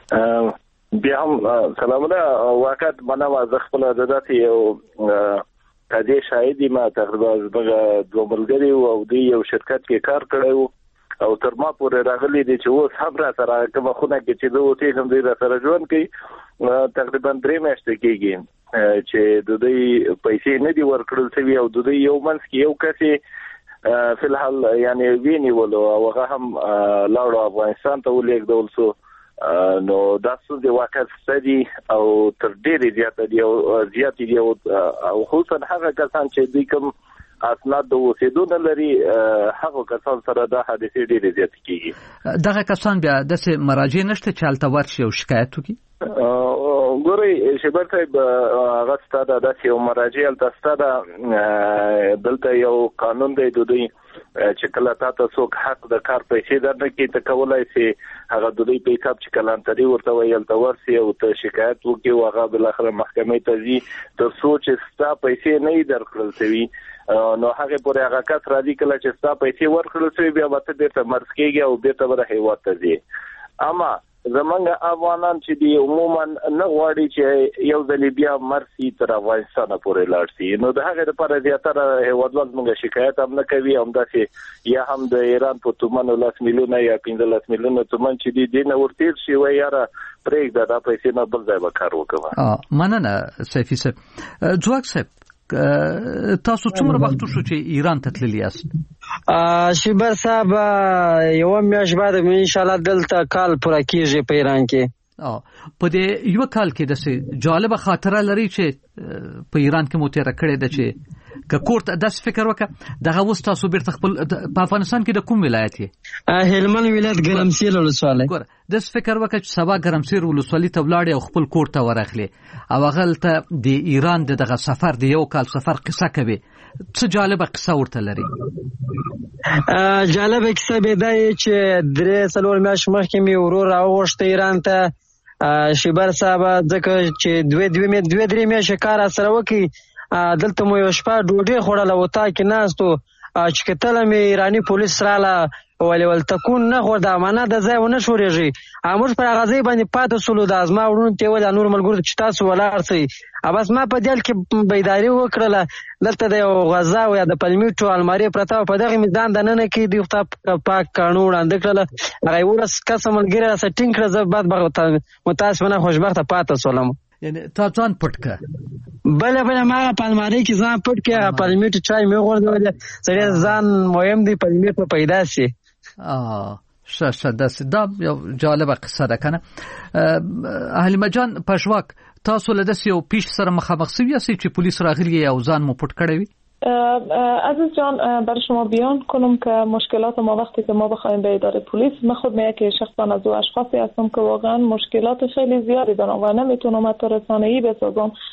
بیا هم سلامونه واقعا منه از خپل عادت یو کدی شاهدی ما تقریبا دغه دوه ملګری او د یو شرکت کې کار کړو او تر ما پورې راغلي دي چې اوس هم را سره کومه خونه کې چې دوی ته هم د سره ژوند کوي تقریبا درې میاشتې کېږي چې د دوی پیسې نه دی ورکړل شوی او د دوی یو منځ کې یو کسي فی الحال یعنی ویني ولو او هغه هم لاړو افغانستان ته ولېږدول شو نو داسو د واقعیت ستدي او تر ډېرې زیاته دی او زیاتې دی او خصوصا هغه کسان چې دوی کوم اسناد د اوسېدو نه لري هغه کسان سره دا حادثې ډېرې زیاتې کېږي. دغه کسان بیا داسې مراجع نشته چې هلته ورشي او شکایت وکړي؟ ګورئ شبر صاحب هغه ستا داسې یو مراجع هلته ستا ده دلته یو قانون دی د دوی چې کله تاسو څوک حق د کار پیسې درنکې ته کولای شي هغه د دوی په حساب چې کلانتري ورته ویل ته ورسي او ته شکایت وکړي او هغه بل اخر محکمې ته ځي تر څو چې ستا پیسې نه درکړل شوي نو هغه پورې هغه کس راځي کله چې ستا پیسې ورکړل شوي بیا به ته بیرته مرض کېږي او بیرته به هیواد ته ځي. اما زمونږ افغانان چې دی عموما نه غواړي چې یو ځل بیا مرسي تر افغانستان پورې لاړ شي نو د هغه لپاره زیاتره هیوادوال موږ شکایت هم نه کوي هم داسې یا هم د ایران په تومنو لاس میلیونه یا پنځلس میلیونه تومن چې دی دینه ورتیر شي و یاره پرېږده دا پیسې نه بل ځای به کار وکړه. مننه سیفي صاحب. ځواک صاحب تاسو څومره وخت شو چې ایران ته تللی یاست؟ شیبر صاحب یو میاشت بعد ان شاء الله دلته کال پوره کیږي په ایران کې. په دې یو کال کې د جالب خاطره لري چې په ایران کې مو تیر کړی د چې که کوړه داس فکر وکړه دغه اوس تاسو بیرته خپل په افغانستان کې د کوم ولایت یې؟ هلمند ولایت ګرمسیر ولسوالۍ. ګوره داس فکر وکړه چې سبا ګرمسیر ولسوالۍ ته ولاړې او خپل کور ته ورغلی او هغه ته د ایران دغه سفر د یو کال سفر قصه کوي څه جالبه قصه ورته لري؟ جالبه قصه به دا چې درې څلور میاشتې مخکې مې ورور راوغوښته ایران ته شیبر صاحب ځکه چې دوه دوه دوه درې میاشتې کار سره وکړي دلته مو یو شپه ډوډۍ خوړله وتا کې ناستو چې کتله مې ایراني پولیس راله ولې ول تکون نه خور د امانه د ځای ونه شورېږي موږ پر هغه ځای باندې پاتې سولو د ازما وړونو ته ویل نور ملګرو چې تاسو ولاړ شئ بس ما په دل کې بیداري وکړله دلته د یو غذا او یا د پلمیټو الماري پرته په دغه میدان د ننه کې دی خو پاک کانو وړاندې کړله هغه ورس کسه ملګری را سټینګ کړه زه بعد به متاسفانه خوشبخته پاتې سولم. یعنی تا ځان پټ کړه؟ بله بله ما هغه په المارۍ کې ځان پټ کړه هغه پلمیټو چای مې وغورځولې سړی ځان مهم دی پلمیټ به پیدا شي. ښه ښه داسې دا یو جالبه قصه ده که نه؟ حلیمه جان پژواک تاسو له داسې یو پیش سره مخامخ شوي یاستئ چې پولیس راغلي او ځان مو پټ کړی وي؟ عزیز جان برای شما بیان کنم که مشکلات ما وقتی که ما بخوایم به اداره پلیس من خود من یک شخصا از او اشخاصی هستم که واقعا مشکلات خیلی زیادی دارم و نمیتونم حتی رسانه‌ای بسازم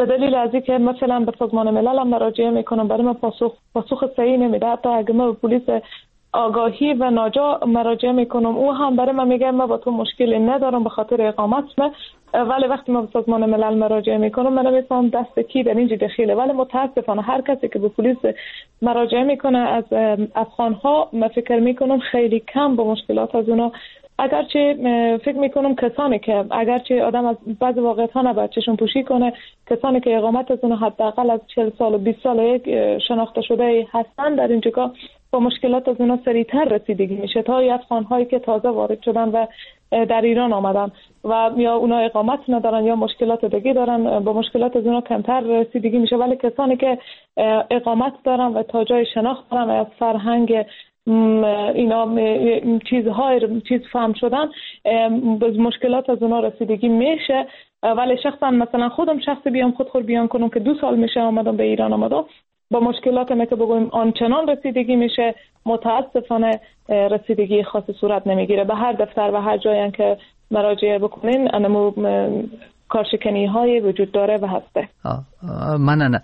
به دلیل از اینکه مثلا به سازمان ملل هم مراجعه میکنم، برای من پاسخ پاسخ صحیح نمیده. حتی اگه من به پلیس آگاهی و ناجا مراجعه میکنم، او هم برای من میگه من با تو مشکلی ندارم به خاطر اقامت من، ولی وقتی من به سازمان ملل مراجعه میکنم من نمیفهم دست کی در اینجا دخیله. ولی متاسفانه هر کسی که به پلیس مراجعه میکنه از افغانها، من فکر میکنم خیلی کم با مشکلات از اونا، اگرچه فکر میکنم کسانی که اگرچه آدم از بعض واقعیت ها نباید چشم پوشی کنه، کسانی که اقامت از اونها حداقل از چهل سال و بیست سال یک شناخته شده هستن، در این جگاه با مشکلات از اونها سریعتر رسیدگی میشه تا افغان هایی که تازه وارد شدن و در ایران آمدن و یا اونا اقامت ندارن یا مشکلات دیگه دارن، با مشکلات از اونها کمتر رسیدگی میشه. ولی کسانی که اقامت دارن و تا جای شناخت دارن و از فرهنگ اینا چیزهای چیز فهم شدن، به مشکلات از اونا رسیدگی میشه. ولی شخصا مثلا خودم شخصی بیام خود خود بیان کنم که دو سال میشه آمدم به ایران آمدم، با مشکلات ما که بگویم آنچنان رسیدگی میشه، متاسفانه رسیدگی خاصی صورت نمیگیره. به هر دفتر و هر جایی که مراجعه بکنین انمو کارشکنی های وجود داره و هسته. مننه.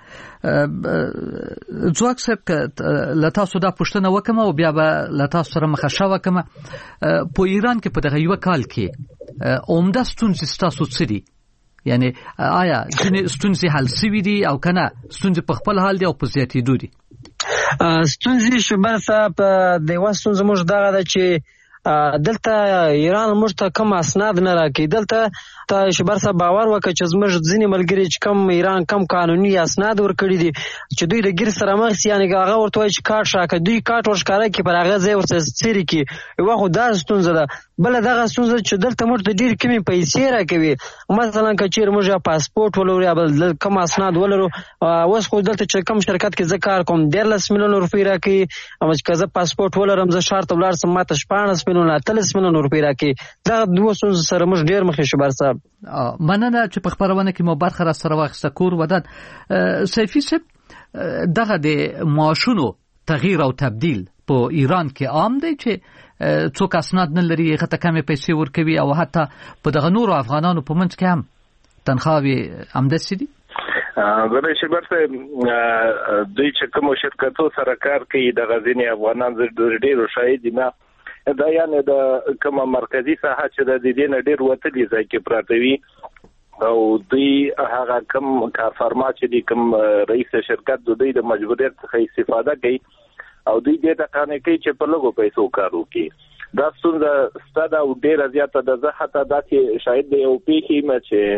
ځواک صاحب که له تاسو دا پوښتنه وکړم او بیا به له تاسو سره مخه وکړم، په ایران کې په دغه یو کال کې عمده ستونزې ستاسو څه دي؟ یعنی آیا ځینې ستونزې حل سوي دي او که نه ستونزې په خپل حال دي او په زیاتېدو دي؟ ستونزې شوبر صاحب د یوه ستونزه موږ دغه ده چې دلته ایران موږ ته کم اسناد نه راکوي. دلته ته شوبر صاحب باور وکړه چې زموږ ځینې ملګري چې کم ایران کم قانوني اسناد ورکړي دي چې دوی د ګیر سره مخ سي، یعنې هغه ورته وایي چې کارت راکړه، دوی کارت ورښکاره کړي پر هغه ځای ورته څیرې کړي. یوه خو دا ستونزه ده. بله دغه ستونزه چې دلته موږ ته ډېرې کمې پیسې راکوي. مثلا که چېرې موږ یا پاسپورټ ولرو یا بل کم اسناد ولرو، اوس خو دلته چې کم شرکت کې زه کار کوم دیارلس میلیونه روپۍ راکوي، او چې که زه پاسپورټ ولرم زه ښار ته ولاړ شم ماته شپاړس میلیونه اتلس میلیونه روپۍ راکوي. دغه دوه ستونزو سره موږ ډېر مخ یو شوبر صاحب. مننه چې په خپرونه کې مو برخه را سره واخیسته. کور ودان سیفي صاحب، دغه د معاشونو تغییر او تبدیل په ایران کې عام دی چې څوک اسناد نه لري هغه ته کمې پیسې ورکوي او حتی په دغه نورو افغانانو په منځ کې هم تنخواوې همداسې دي؟ زه شبر صاحب دوی چې کومو شرکتو سره کار کوي دغه ځینې افغانان ډېرو شاهد دي نه، دا یعنې د کومه مرکزي ساحه چې د دې نه ډېر وتلي ځای کې پراته وي او دوی هغه کوم کارفرما چې دي کوم رئیس شرکت د دوی د مجبوریت څخه استفاده کوي او دوی دې د قانې کوي چې په لږو پیسو کار وکړي. دا ستونزه ستا ده او ډېره زیاته ده. زه حتی داسې شاهد د یو پیښې یم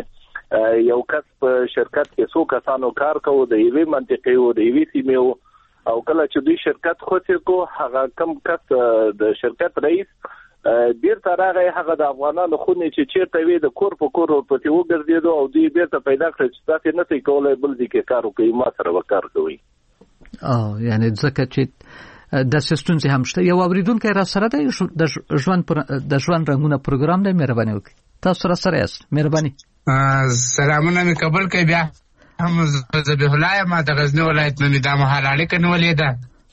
چې یو کس په شرکت کې څو کسانو کار کوو د یوې منطقې و د یوې سیمې و او کله چې دوی شرکت خوڅې کو هغه کم کس د شرکت رئیس بیرته راغی، هغه د افغانانو خونې چې چیرته وي د کور په کور ورپسې وګرځېدو او دوی بیرته پیدا کړل چې تاسې نه شئ کولی بل ځای کې کار وکړئ، ما سره به کار کوئ. او یعنی ځکه چې داسې ستونزې هم شته. یو اورېدونکی را سره دی د ژوند د ژوند رنګونه پروګرام دی، مهرباني وکړئ. تاسو را سره یاست، مهرباني. سلامونه مې قبول کړئ. بیا هم ذبیح الله یم د غزني ولایت نه مې دا مهال اړیکه نیولې ده.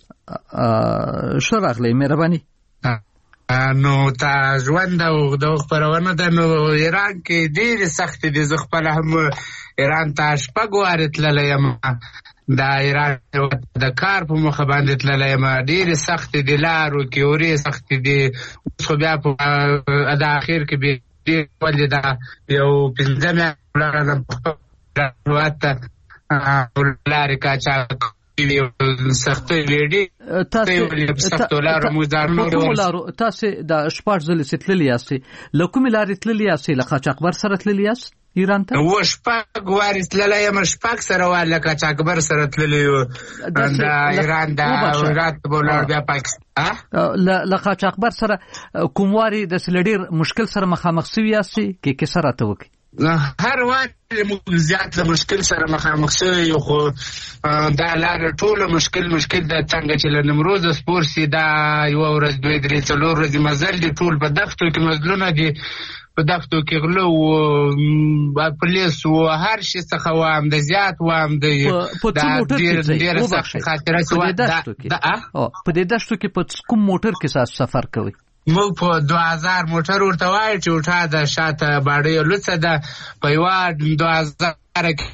ښه راغلی، مهرباني. نو تا ژوند او د خپرونه ده نو ایران کې ډېرې سختې دي. زه خپله هم ایران ته شپږ وارې تللی یم، د ایران د کار په موخه باندې تللی یم. ډېرې سختې دي، لارو کې اورې سختې دي. اوس خو بیا په د اخر کې بیا ډېر ولې ده یو پنځه میاشتې ولاړم هېواد ته لارې قاچاق سختۍ ویډي سختو لارو موږ دا نور تاسې د شپږ ځلې چې تللي یاستئ، له کومې لارې تللي یاستئ؟ له قاچاقبر سره تللي یاست ایران ته؟ و شپږ وارې تللی یم، شپږ سره وار له قاچاقبر سره تللی یو. د ایران د هرات به ولاړ بیا پاکستان. له قاچاقبر سره کوم وارې داسې له ډېر مشکل سره مخامخ سوي یاستئ که کیسه راته وکړئ؟ هر وار زیات له مشکل سره مخامخ شوی یو، خو دا لاره ټوله مشکل مشکل ده. څنګه چې له نیمروزه سپور سي دا یوه ورځ دوی درې څلور ورځې مزل دي، ټول په دښتو کې مزلونه دي، په دښتو کې غله و پولیس و هر شي څخه وام د زیات وام د ډېره سخته خاطره په دې دښتو کې په کوم موټر کې تاسو سفر کوئ؟ موږ په دوه هزار موټر ورته وایو چې وټا د شاته باډۍ لوڅه ده، په یوه دوه هزاره کې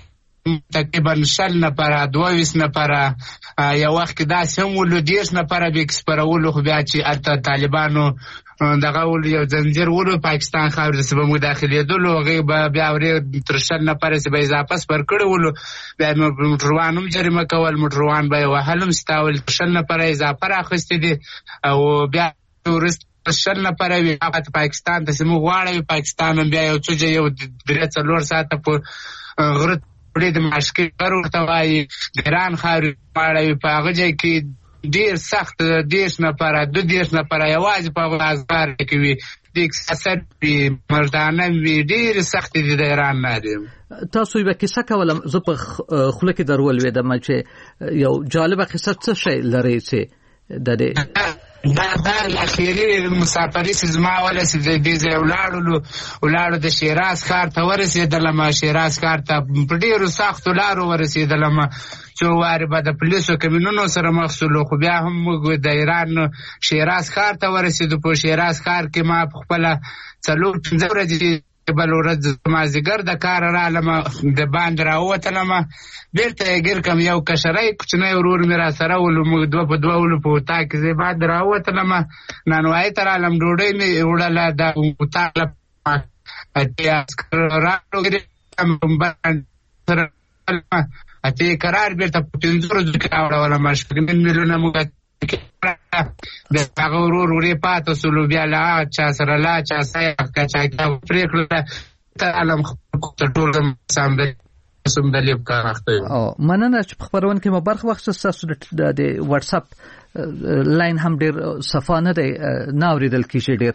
تقریبا شل نفره دوه نفره یو وخت کې داسې هم ولو دېرش نفره به سپرولو، خو بیا چې هلته طالبانو دغه ول یو زنجیر ولو پاکستان خاورې څخه به مداخلېدلو، هغوی به بیا ورې تر شل نفره چې به اضافه سپر کړي ولو، بیا موټروان هم جریمه کول، موټروان به یې وهل هم ستاول، شل نفره اضافه راخیستې دي او بیا وروسته شل نفره وي هغه پاکستان ته چې موږ غواړو پاکستان هم بیا یو څه یو درې څلور ساعته په غره پرې د مشکل غر ورته وایي د ایران خاورې غواړوي، په هغه ځای کې ډېر سخت دېرش نفره دو دېرش نفره یوازې په هغه ازغار کې وي، د اقتصاد وي مردانه وي، ډېرې سختې دي د ایران نه دي. تاسو یوه کیسه کولم، زه په خوله کې در ولوېدم چې یو جالبه کیسه څه شی لرئ چې د دې دا دا اخیری مسافري چې زما ورسېدې دې ځای ولاړو ولاړو د شیراز ښار ته ورسېدلم، شیراز ښار ته په ډېرو سختو لارو ورسېدلم، څو وارې به د پولیسو کمینونو سره مخ شولو، خو بیا هم موږ د ایران شیراز ښار ته ورسېدو. په شیراز ښار کې ما په خپله څلور پنځه ورځې بل ورځ مازدیګر د کاره رالم، د باندې راووتلم، بېرته یې ګیر کړم، یو کشری کوچنی ورور مې را سره ولو، موږ دوه په دوه ولو په اطاق کې، زه باندې راووتلم، نانوایي ته رالم، ډوډۍ مې وړله، د اطاق لپاره اتې عسکر راغلل سره اتې قرار بېرته په پنځو ورځو کې راوړولم، شپږ نیم میلیونه موږ د هغه ورور ورې پاته سولو، بیا له هغه چا سره لا چا سایه قاچاقي پرېکړه ته علم ته ټول سمدلې په کار اخته یم. مننه چې په خپرونه کې مو برخه واخیسته. ستاسو د واتساپ لاین هم ډېر صفا نه دی، نه اورېدل کېږي ډېر.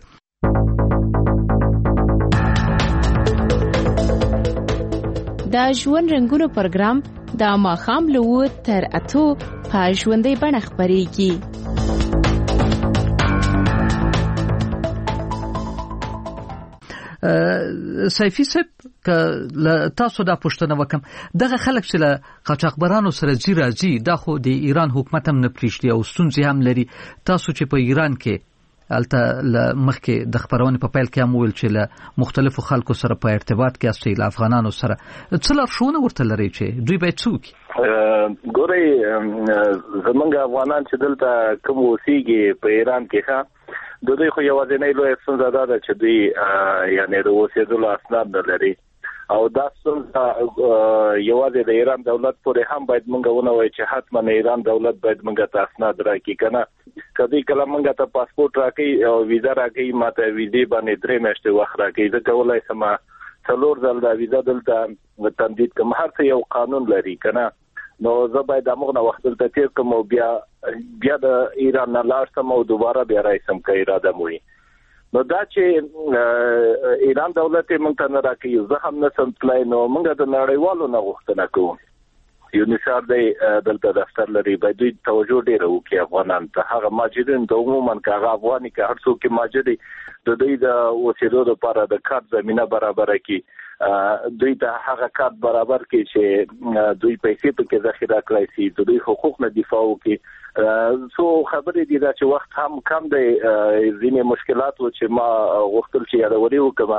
دا ژوند رنګونو پروګرام د ماښام له اووه تر اتو په ژوندۍ بڼه خپرېږي. سیفي صاحب که تاسو دا پوښتنه وکم، دغه خلک چې له قاچاقبرانو سره ځي راځي، دا خو د ایران حکومت هم نه پرېږدي او ستونزې هم لري. تاسو چې په ایران کې هلته له مخکې د خپرونې په پیل کې هم وویل چې له مختلفو خلکو سره په ارتباط کې یاستئ، له افغانانو سره څه لارښوونه ورته لرئ چې دوی باید څه وکړي؟ ګورئ، زمونږ افغانان چې دلته کوم اوسېږي په ایران کې ښه د دوی خو یوازینۍ لویه ستونزه دا ده چې دوی یعنې د اوسېدلو اسناد نه لري، او دا ستونزه یوازې د ایران دولت پورې هم باید مونږ ونه وایو چې حتما ایران دولت باید مونږ ته اسناد راکړي، که نه که دوی کله مونږ ته پاسپورټ راکړي او ویزه راکړي، ما ته ویزې باندې درې میاشتې وخت راکړي، زه کولی شم څلور ځل دا ویزه دلته تمدید کړم، هر څه یو قانون لري، که نه نو زه باید همغه وخت دلته تیر کړم او بیا بیا د ایران نه لاړ شم او دوباره بیا راشم که اراده مو وي. نو دا چې ایران دولت یې موږ ته نه راکوي، زه هم نشم تللی، نو موږ د نړیوالو نه غوښتنه کوو، یونیسار دی دلته دفتر لري، باید دوی توجه ډېره وکړي افغانان ته، هغه ماجرین ته عموما که هغه افغاني که هر څوک ماجر دی، د دوی د اوسېدو لپاره د کار زمینه برابره کړي، دوی ته هغه کار برابر کړي چې دوی پیسې پکې ذخیره کړی شي، د دوی حقوق نه دفاع وکړي. څو خبرې دي دا چې وخت هم کم دی، ځینې مشکلات و چې ما غوښتل چې یادوري وکړم.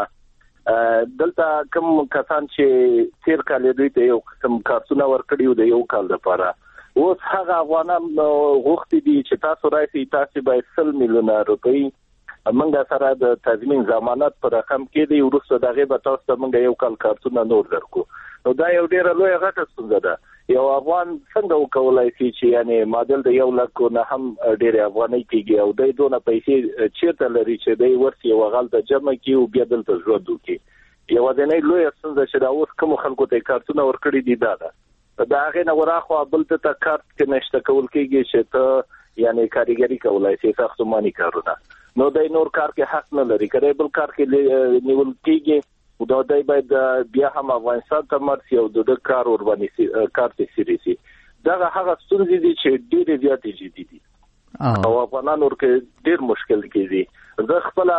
دلته کوم کسان چې تیر کال دوی ته یو قسم کارتونه ورکړي وو د یو کال لپاره، اوس هغه افغانان غوښتي دي چې تاسو راشئ، تاسو باید سل میلیونه روپۍ موږ سره د تضمین ضمانت پر رقم کې دی، وروسته دغه به تاسو ته موږ یو کال کارتونه نور درکو. نو دا یو ډیره لویه غټه ستونزه ده. یو افغان څنګه وکولای شي چې یعنی معادل د یو لک نه هم ډیره افغانۍ کېږي او د دونه پیسې چیرته لري چې د ورسي وغال د جمع کې او بیا دلته ژوند وکړي. یو ځنې لویه ستونزه چې دا اوس کوم خلکو ته کارتونه ورکړي دي دا ده. دا هغه نه وراخو بل ته کارت کې نشته کول کېږي چې ته یعنی کاریګری کولای شي ساختماني کارونه، نو د نور کار کې حق نه لري، کله بل کار کې نیول کېږي دا دای باید بیا هم افغانستان ته مرسي او د کار ور باندې کار ته سریسي. دا هغه ستونزې دي چې ډېرې زیاتې جدي دي او افغانان ورکه ډېر مشکل کېږي. زه خپل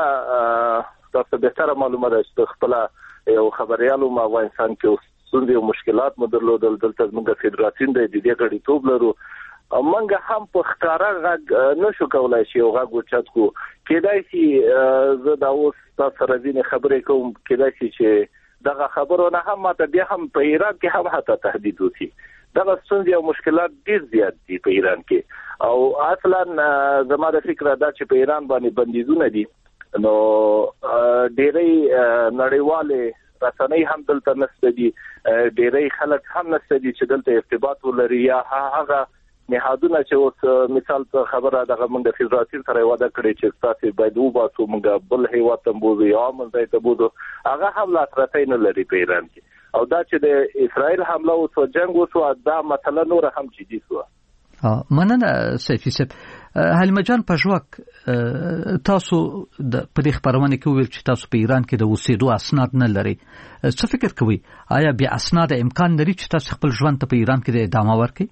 تاسو به تر معلومه ده چې خپل یو خبريالو ما افغانستان کې ستونزې او مشکلات مو درلودل، دلته موږ فدراسیون د دې غړي توب لرو، موږ هم په ښکارا غږ نشو کولای شي او غږ وچت کو کېدای شي. زه دا اوس تاسو سره ځینې خبرې کوم، کېدای شي چې دغه خبرونه هم ماته بیا هم په ایران کې هم حتی تهدید وکړي. دغه ستونزې او مشکلات ډیر زیات دي په ایران کې، او اصلا زما د فکر دا چې په ایران باندې بندیزونه دي، نو ډیری نړیواله رسنۍ هم دلته نشته دي، ډیری خلک هم نشته دي چې دلته ارتباط ولري، یا هغه نهادونه چې اوس مثال په خبره دغه موږ فدراسي سره وعده کړی چې تاسو باید وباسو موږ بل هیواد ته بوزو یا موږ ته بوزو، هغه هم لاسرسي نه لري په ایران کې. او دا چې د اسرائیل حمله او څو جنگ وسو دا مثلا نور هم جدي شو. اه مننه سیفی صاحب. حلیمه جان پژواک، تاسو د پدې خبرونه کې ویل چې تاسو په ایران کې د اوسېدو اسناد نه لري، څه فکر کوئ آیا بیا اسناد امکان لري چې تاسو خپل ژوند ته په ایران کې د ادامه ورکړئ؟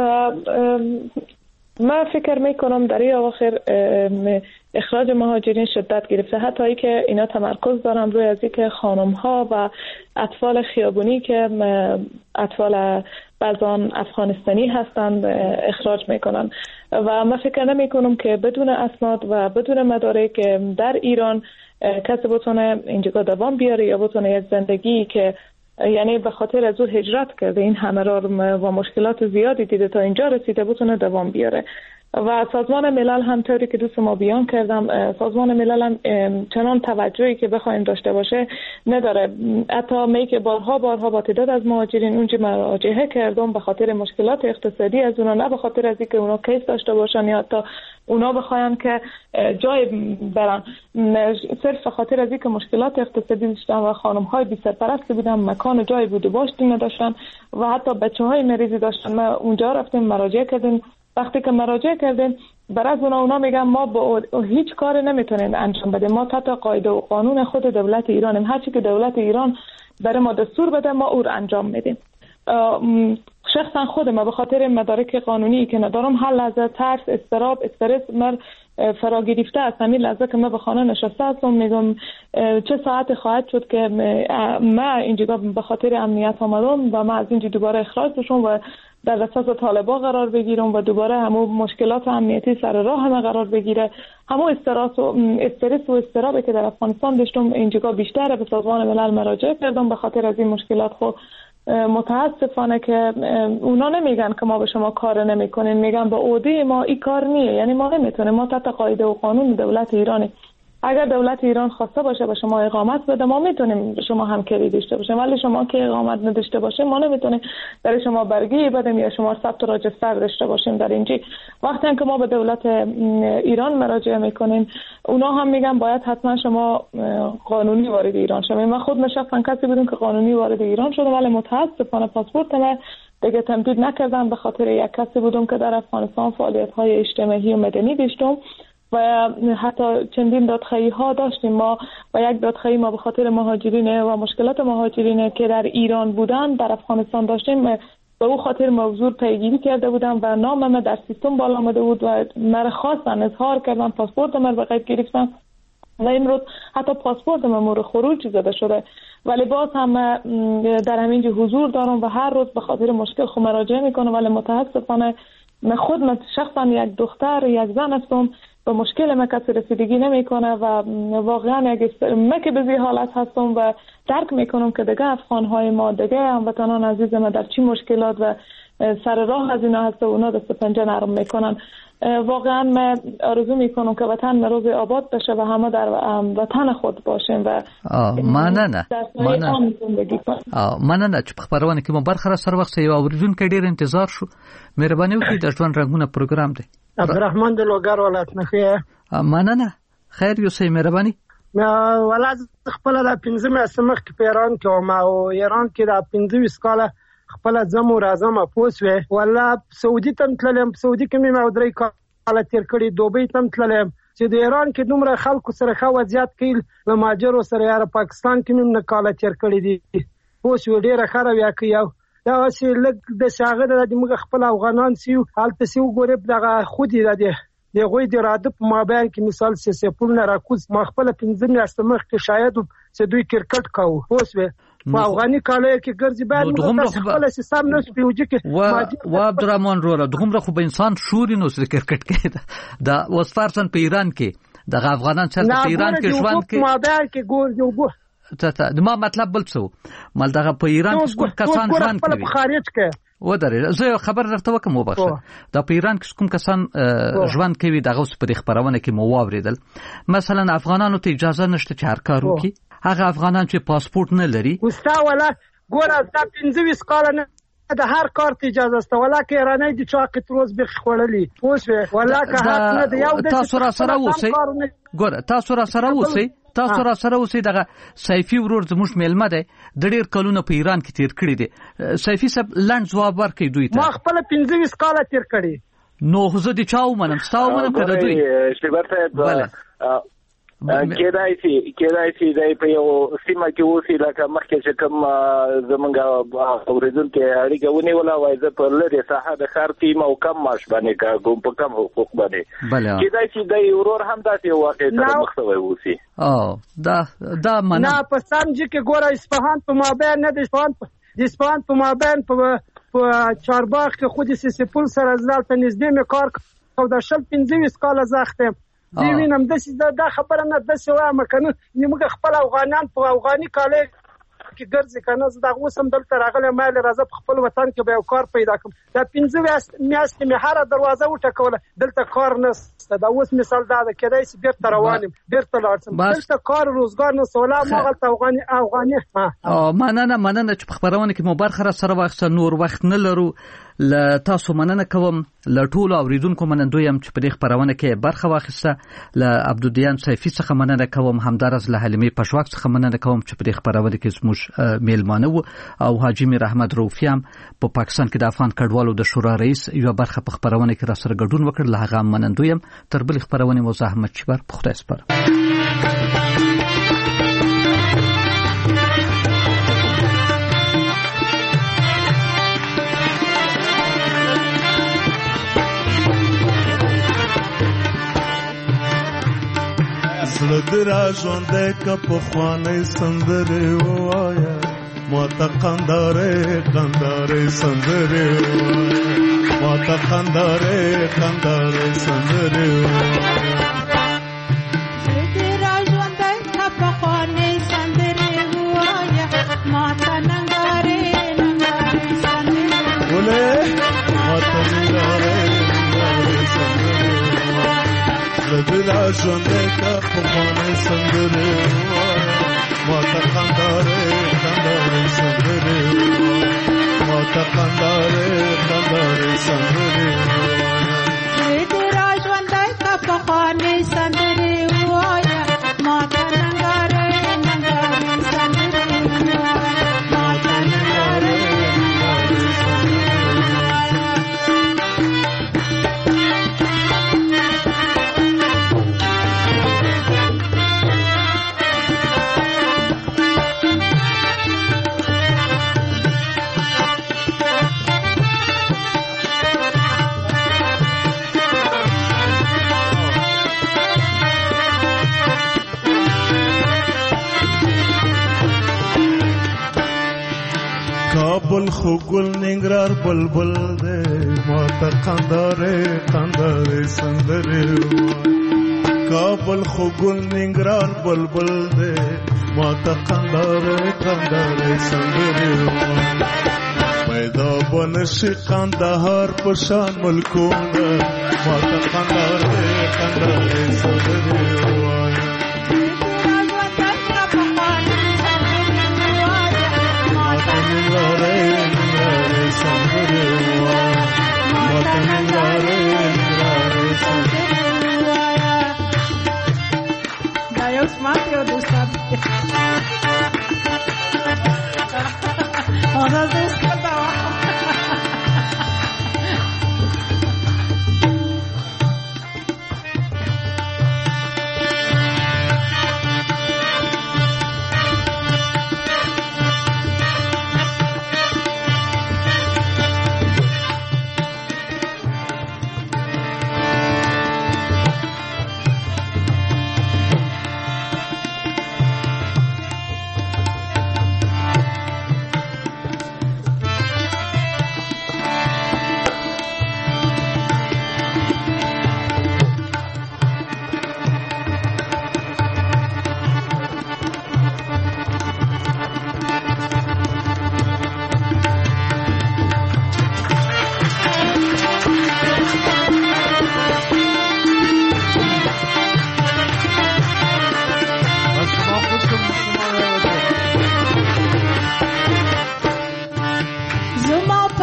من فکر میکنم در این اواخر اخراج مهاجرین شدت گرفته، حتی ای که اینا تمرکز دارن روی از اینکه خانم ها و اطفال خیابونی که اطفال بعضان افغانستانی هستند اخراج میکنن و من فکر نمی کنم که بدون اسناد و بدون مدارک در ایران کسی بتونه اینجا دوام بیاره یا بتونه یک زندگی که یعنی به خاطر از او هجرت کرده این همه را و مشکلات زیادی دیده تا اینجا رسیده بتونه دوام بیاره. و سازمان ملل هم طوری که دوست ما بیان کردم، سازمان ملل هم چنان توجهی که بخوایم داشته باشه نداره. حتی می که بارها بارها با تعداد از مهاجرین اونجا مراجعه کردم به خاطر مشکلات اقتصادی از اونا، نه به خاطر از اینکه اونا کیس داشته باشن یا حتی اونا بخواین که جای برن، صرف به خاطر از اینکه مشکلات اقتصادی داشتن و خانم های بی سرپرست بودن، مکان جای بود و باشتی نداشتن و حتی بچه های مریضی داشتن. ما اونجا رفتیم مراجعه کردیم، وقتی که مراجعه کردیم برای از اونا اونا میگن ما با هیچ کار نمیتونیم انجام بدیم، ما تحت قاعده و قانون خود دولت ایرانیم، هرچی که دولت ایران برای ما دستور بده ما او رو انجام میدیم. شخصا خود ما به خاطر مدارک قانونی که ندارم هر لحظه ترس، استراب، استرس مر فرا گرفته است. همین لحظه که من به خانه نشسته هستم میگم چه ساعت خواهد شد که من اینجا به خاطر امنیت آمدم و من از اینجا دوباره اخراج بشم و در دسترس طالبان قرار بگیرم و دوباره همون مشکلات امنیتی سر راه همه قرار بگیره. همون استرس و استرس و استرابی که در افغانستان داشتم اینجا بیشتره. به سازمان ملل مراجعه کردم به خاطر از این مشکلات. خب متاسفانه که اونا نمیگن که ما به شما کار نمیکنیم، میگن به عهده ما این کار نیه، یعنی ما نمیتونیم، ما تحت قاعده و قانون دولت ایرانی. اگر دولت ایران خواسته باشه به شما اقامت بده ما میتونیم به شما همکاری داشته باشیم، ولی شما که اقامت نداشته باشه ما نمیتونیم در شما برگی بدیم یا شما ثبت و راجستر داشته باشیم در اینجا. وقتی که ما به دولت ایران مراجعه میکنیم اونا هم میگن باید حتما شما قانونی وارد ایران شوید. من خود نشستم کسی بودم که قانونی وارد ایران شدم ولی متاسفانه پاسپورت من دیگه تمدید نکردم به خاطر یک کسی بودم که در افغانستان فعالیت های اجتماعی و مدنی داشتم و حتی چندین دادخواهی ها داشتیم ما و یک دادخواهی ما به خاطر مهاجرین و مشکلات مهاجرین که در ایران بودن در افغانستان داشتیم به او خاطر موضوع پیگیری کرده بودم و نام من در سیستم بالا آمده بود و مرا خواستن اظهار کردن، پاسپورت من به قید گرفتن و امروز حتی پاسپورت من مورد خروج زده شده، ولی باز هم در همینجا حضور دارم و هر روز به خاطر مشکل خود مراجعه میکنم. ولی متاسفانه من خود من شخصا یک دختر یک زن هستم و مشکل ما کسی رسیدگی نمیکنه و واقعا یک من که به حالت هستم و درک میکنم که دیگه افغانهای ما دیگه هموطنان عزیز ما در چی مشکلات و سر راه از اینا هست و اونا دست پنجه نرم میکنن. واقعا من آرزو میکنم که وطن روز آباد بشه و همه در وطن خود باشیم و مننه مننه مننه چې په خبرونه کې مو برخه سره وخت یو اوریدونکو ډیر انتظار شو. مهرباني وکړئ د ژوند رنگونه پروګرام دی. عبدالرحمن د لوګر ولایت نه خیر. مننه خیر یو سي مهرباني. ولایت خپل د پنځه میاشتې مخکې په ایران کې وم او ایران کې د پنځه ویشت کاله خپل ځم او راځم پوسوي ولا سعودي تم تلم سعودي کې مې درې کاله تیر کړی، دوبۍ تم تلم چې د ایران کې دومره خلکو سره ښه وضعیت کیل له ماجرو سره یاره پاکستان کې مې نه کاله تیر کړی دي پوسوي ډیره خراب یا کیو دا چې لګ د شاغه د موږ خپل افغانان سیو حالت سیو ګورب دغه خودي د دی غوی د راده په مابین کې مثال سه پول نه راکوز ما خپل پنځه میاشتې مخکې شاید چې دوی کرکټ کاوه پوسوي په افغاني کالو کې ګرځي باید خپل سیستم نه سپیوږي کې و عبدالرحمن روره دغه خو به انسان شوري نو سره کرکټ کې دا وسفارسن په ایران کې د افغانان چې په ایران کې ژوند کې مابین کې ګور یو بو ته د ما مطلب بل څه مال دغه په ایران کې کوم کسان ژوند کوي په خارج کې و درې زه خبر درته وکم وبخښه دا په ایران کې کوم کسان ژوند کوي دغه اوس په خبرونه کې مو واوریدل مثلا افغانانو ته اجازه نشته چې هر کار وکړي هغه افغانان چې پاسپورت نه لري وستا ولا ګوره دا پنځه ویشت کاله نه د هر کار ته اجازه سته ولا کې ایرانی د چاقت روز بخ خړلې پوښ ولا که حق نه دی یو د تاسو را سره اوسئ ګوره تاسو را سره اوسئ تاسو را سره اوسئ دغه سیفي ورور زموږ میلمه دی د ډېر کلونه په ایران کې تیر کړی دی سیفي صاحب لنډ ځواب ورکړئ دوی ته ما خپل پنځه ویشت کاله تیر کړی نو زه د چا ومنم ستا ومنم که د دوی شیبر صاحب کېدای شي کېدای شي دی په یو سیمه کې اوسي لکه مخکې چې کوم زمونږ اورېدونکي اړیکه ونیوله وایي زه په لرې ساحه د ښار کې یم او کم معاش باندې کار کوم په کم حقوق باندې کېدای شي دی ورور هم داسې یو واقع سره مخ شوی اوسي دا دا منم نه په سمجي کې ګوره اصفهان په مابین نه د اصفهان د اصفهان په مابین په چارباغ کې خو د سیسیپول سره زلال ته نږدې مې کار او د شل پنځه ویشت کاله زه یم دی وینم داسې دا خبره نه داسې وایم که نه موږ خپل افغانان په افغاني کالۍ کې ګرځي که نه زه دغه اوس هم دلته راغلی ما ویلې راځه په خپل وطن کې به یو کار پیدا کړم دا پنځه میاشتې مې هره دروازه وټکوله دلته کار نشته دا اوس مثال دا ده کېدای شي بېرته روان یم بېرته لاړ شم دلته کار روزګار نشته ولا هماغلته افغاني افغاني مننه مننه چې په خپرونه کې مو برخه را سره واخیسته نور وخت نه لرو له تاسو مننه کوم له ټولو اوریدونکو منندوی یم چې په دې خپرونه کې برخه واخیسته له عبدالدیان سیفي څخه مننه کوم همدارس له حلیمې پښواک څخه مننه کوم چې په دې خپرونه کې زموږ میلمانه وو او حاجی میر احمد روفي هم په پاکستان کې د افغان کډوالو د شورا رئیس یو برخه په خپرونه کې را سره ګډون وکړ له هغه منندوی یم تر بلې خپرونې مو زحمت چبر په خدای سپارم زړه دې را ژوندی که پخوانۍ سندرې ووایه ماته قندارې قندارې سندرې ووایه ماته قندارې قندارې سندرې ووایه زړه دې را ژوندی که پخوانۍ سندرې ووایه ماته نندارې نندارې سندرې ولې ماته نندارې نندارې سندرې زړه ژوندی که پخوانۍ سندرې ووایه ماته قندارې قندارې سندرې ووایه ماته قندارې قندارې سندرې ووایه زړه دې را ژوندی که پخوانۍ سندرې ووایه ماته نندارې نندارې سندرې ووایه ماته نندارې نندارې سندرې کابل خو ګل ننګرهار بلبل دی ماته قندارې قندارې سندرې ووایه کابل خو ګل ننګرهار بلبل دی ماته قندارې قندارې سندرې ووایه پیدا به نشي قندهار په شان ملکونه ماته قندارې قندارې سندرې ووایه دا یو سمات یو دوستان ona دوست دا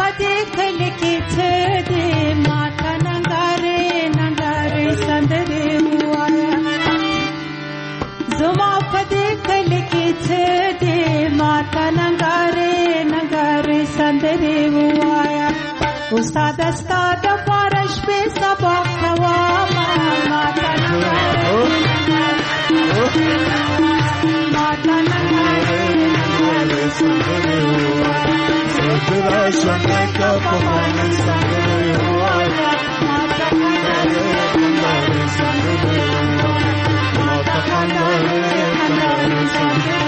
پدې کلی کې څه دې ماته ننګارې ننګارې سندرې وایا زما پدې کلی کې څه دې ماته ننګارې ننګارې سندرې وایا استاد استاد پارش په سبا کوا ماته ننګارې ماته ننګارې ننګارې سندرې وایا سندرا شنه کا پخوانی سندرې وایا ماته ننګارې سندرې وایا ماته ننګارې سندرې